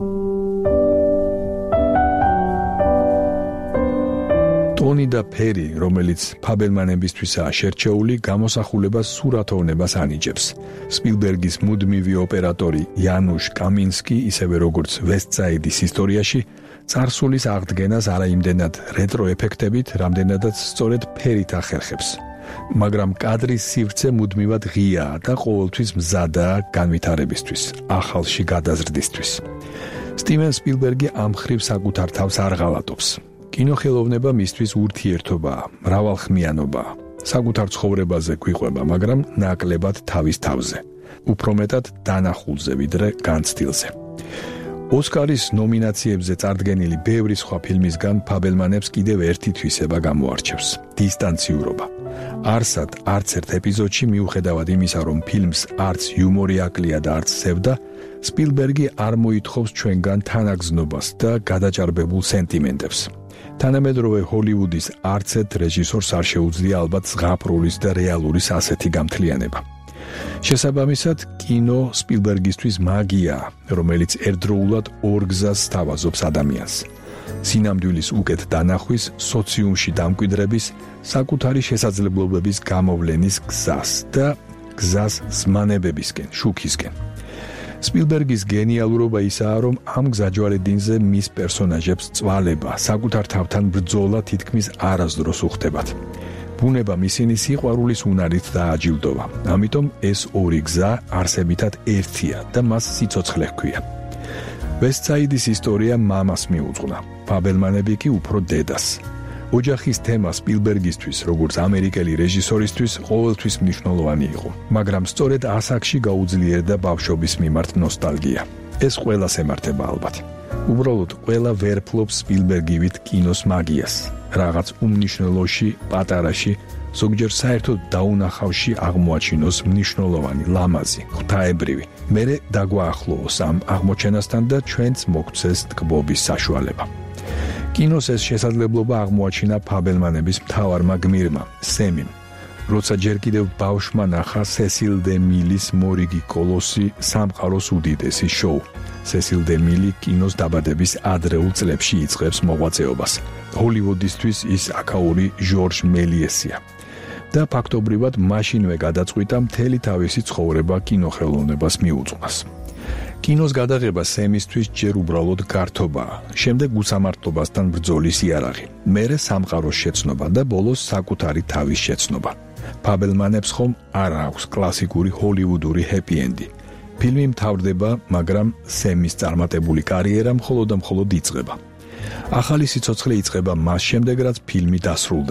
ტონი და ფერი, რომელიც ფაბელმანებისთვისაა შერჩეული, გამოსახულებას სურათოვნებას ანიჭებს. სპილბერგის მუდმივი ოპერატორი იანუშ კამინსკი, ისევე როგორც ვესტსაიდის ისტორიაში, წარსულის აღდგენას არაიმდენად რეტრო ეფექტებით, რამდენადაც სწორედ ფერით ახერხებს. მაგრამ კადრის სივრცე მუდმივად ღიაა და ყოველთვის მზადაა განვითარებისთვის, ახალში გადაზრდისთვის. სტივენ სპილბერგი ამ მხრივ საკუთარ თავს არ ღალატობს. კინოხელოვნება მისთვის ურთიერთობაა, მრავალხმიანობაა. საკუთარ ცხოვრებაზე გვიყვება, მაგრამ ნაკლებად თავის თავზე. უფრო მეტად დანახულზე, ვიდრე განცდილზე. ოსკარის ნომინაციებზე წარდგენილი ბევრი სხვა ფილმისგან ფაბელმანებს კიდევ ერთი თვისება გამოარჩევს: დისტანციურობა. არსად არც ერთ ეპიზოდში, მიუხედავად იმისა, რომ ფილმს არც იუმორი აკლია და არც სევდა, სპილბერგი არ მოითხოვს ჩვენგან თანაგზნობას და გადაჭარბებულ სენტიმენტებს. თანამედროვე ჰოლივუდის არც ერთ რეჟისორს არ შეუძლია ალბათ ზღაპრულის და რეალურის ასეთი გამთლიანება. შესაბამისად, კინო სპილბერგისთვის მაგიაა, რომელიც ერთდროულად ორ გზას სთავაზობს ადამიანს. სინამდვილის უკეთ დანახვის, სოციუმში დამკვიდრების, საკუთარი შესაძლებლობების გამოვლენის გზას და გზას ზმანებებისკენ, შუქისკენ. სპილბერგის გენიალურობა ისაა, რომ ამ გზაჯვარედინზე მის პერსონაჟებს წვალება, საკუთარ თავთან ბრძოლა თითქმის არასდროს უხდებათ. ბუნება მისინი სიყვარულის უნარით დააჯილდოვა. ამიტომ ეს ორი გზა არსებითად ერთია და მას სიცოცხლე ჰქვია. ვესტსაიდის ისტორია მამას მიუძღვნა, ფაბელმანები კი უფრო დედას. ოჯახის თემა სპილბერგისთვის, როგორც ამერიკელი რეჟისორისთვის, ყოველთვის მნიშვნელოვანი იყო, მაგრამ სწორედ ასაკში გაუძლიერდა ბავშვობის მიმართ ნოსტალგია. ეს ყველას ემართება ალბათ. უბრალოდ ყველა ვერ ფლობს სპილბერგივით კინოს მაგიას. რაღაც უმნიშვნელოში, პატარაში, ზოგჯერ საერთოდ დაუნახავში აღმოაჩინოს მნიშვნელოვანი, ლამაზი, ღვთაებრივი. მერე დაგვაახლოოს ამ აღმოჩენასთან და ჩვენც მოგცეს ტკბობის საშუალება. კინოს ეს შესაძლებლობა აღმოაჩინა ფაბელმანების მთავარმა გმირმა, სემიმ. როცა ჯერ კიდევ ბავშვმა ნახა სესილ დე მილის მორიგი კოლოსი, სამყაროს უდიდესი შოუ. სესილ დე მილი კინოს დაბადების ადრეულ წლებში იწყებს მოღვაწეობას. ჰოლივუდისთვის ის აქაური ჟორჟ მელიესია. და ფაქტობრივად მაშინვე გადაწყვიტა მთელი თავისი ცხოვრება კინოხელოვნებას მიუძღვნას. კინოს გადაღება სემისთვის ჯერ უბრალოდ გართობაა, შემდეგ უსამართლობასთან ბრძოლის იარაღი, მერე სამყაროს შეცნობა და ბოლოს საკუთარი თავის შეცნობა. ფაბელმანებს ხომ არ აქვს კლასიკური ჰოლივუდური ჰეპი-ენდი. ფილმი მთავრდება, მაგრამ სემის წარმატებული კარიერა მხოლოდ და მხოლოდ იწყება. ახალი სიცოცხლე იწყება მას შემდეგ, რაც ფილმი დასრულდება.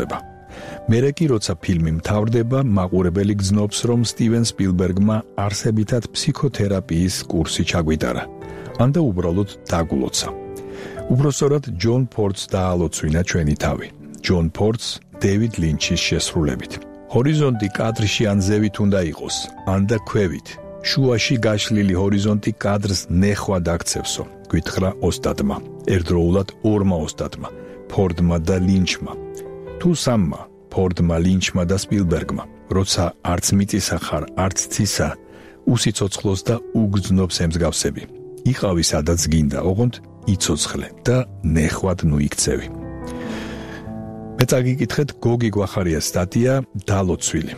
მერე კი როცა ფილმი მთავრდება, მაყურებელი გრძნობს, რომ სტივენ სპილბერგმა არსებითად ფსიქოთერაპიის კურსი ჩაგვიტარა. ანდა უბრალოდ დაგულოცა. უბრალოდ ჯონ ფორდს დაალოცვინა ჩვენი თავი. ჯონ ფორდს დევიდ ლინჩის შესრულებით. ჰორიზონტი კადრში ან ზევით უნდა იყოს, ანდა ქვევით. შუაში გაშლილი ჰორიზონტი კადრს ნეხვად აქცევსო, გვითხრა ოსტატმა, ერთდროულად ორმა ოსტატმა, ფორდმა და ლინჩმა. თუ სამმა, ფორდმა, ლინჩმა და სპილბერგმა, როცა არც მიწისა ხარ, არც ცისა, უსიცოცხლოს და უგრძნობს ემსგავსები. იყავი სადაც გინდა, ოღონდ იცოცხლე და ნეხვად ნუიქცევი. მე წაგიკითხეთ გოგი გვახარიას სტატია დალოცვილი.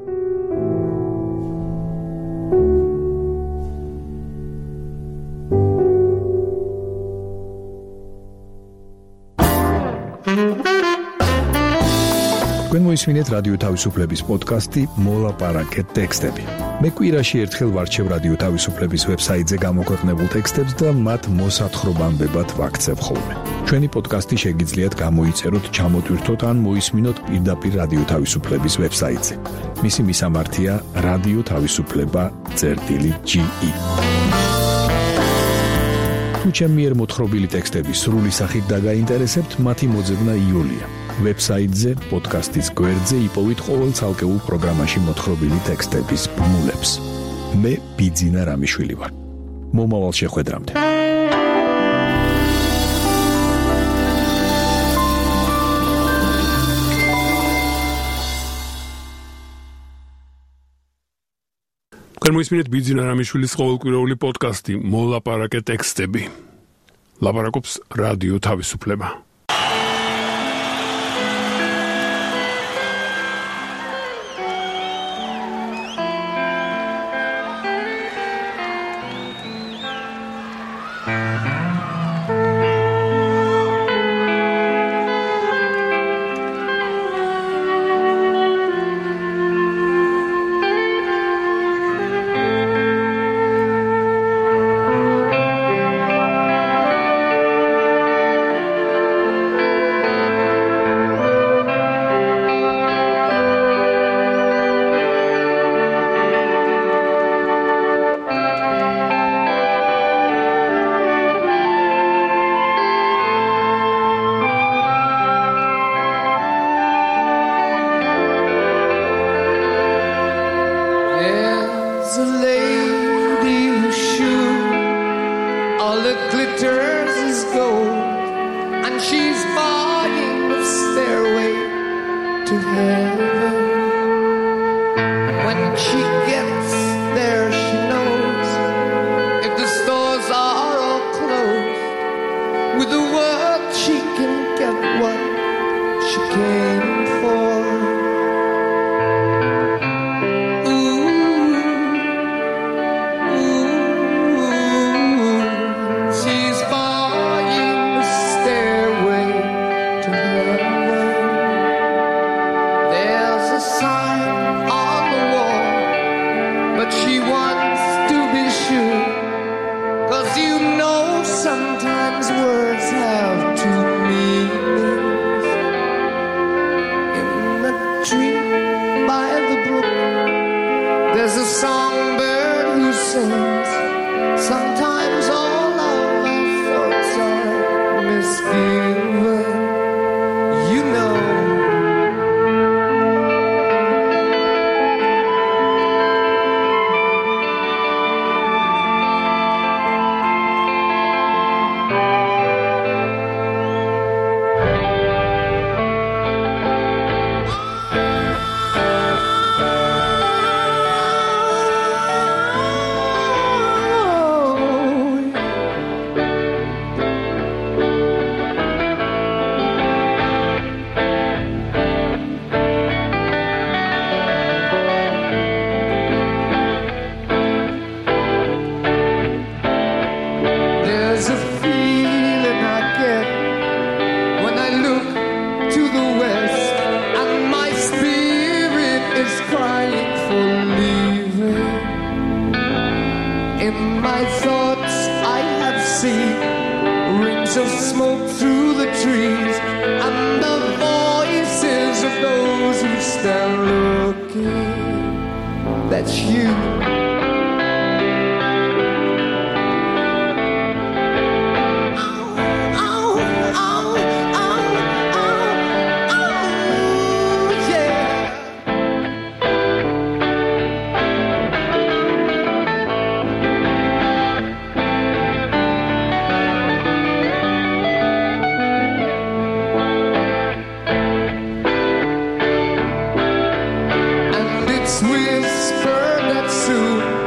თქვენ მოისმინეთ რადიო თავისუფლების პოდკასტი მოლაპარაკეთ ტექსტები. მე კვირაში ერთხელ ვარჩევ რადიო თავისუფლების ვებსაიტზე გამოქვეყნებულ ტექსტებს და მათ მოსათხრობამდებად ვაქცევ ხოლმე. ჩვენი პოდკასტი შეგიძლიათ გამოიწეროთ, ჩამოტვირთოთ ან მოისმინოთ პირდაპირ რადიო თავისუფლების ვებსაიტზე. მისი მისამართია რადიო თავისუფლება წერტილი ჯი ი. თუ ჩემი მიერ მოთხრობილი ტექსტები სრული სახით დაგაინტერესებთ, მათი მოძებნა იულია. ვებსაიტზე, პოდკასტის გვერდზე იპოვით ყოველ ცალკეულ პროგრამაში მოთხრობილი ტექსტების ბმულებს. მე ბიძინა რამიშვილი ვარ. მომავალ შეხვედრამდე. თქვენ მოისმინეთ ბიძინა რამიშვილის ყოველკვირეული პოდკასტი მოლაპარაკეთ ტექსტები. ლაპარაკობს რადიო თავისუფლება. Of smoke through the trees and the voices of those stand looking, that's you. Whisper that soon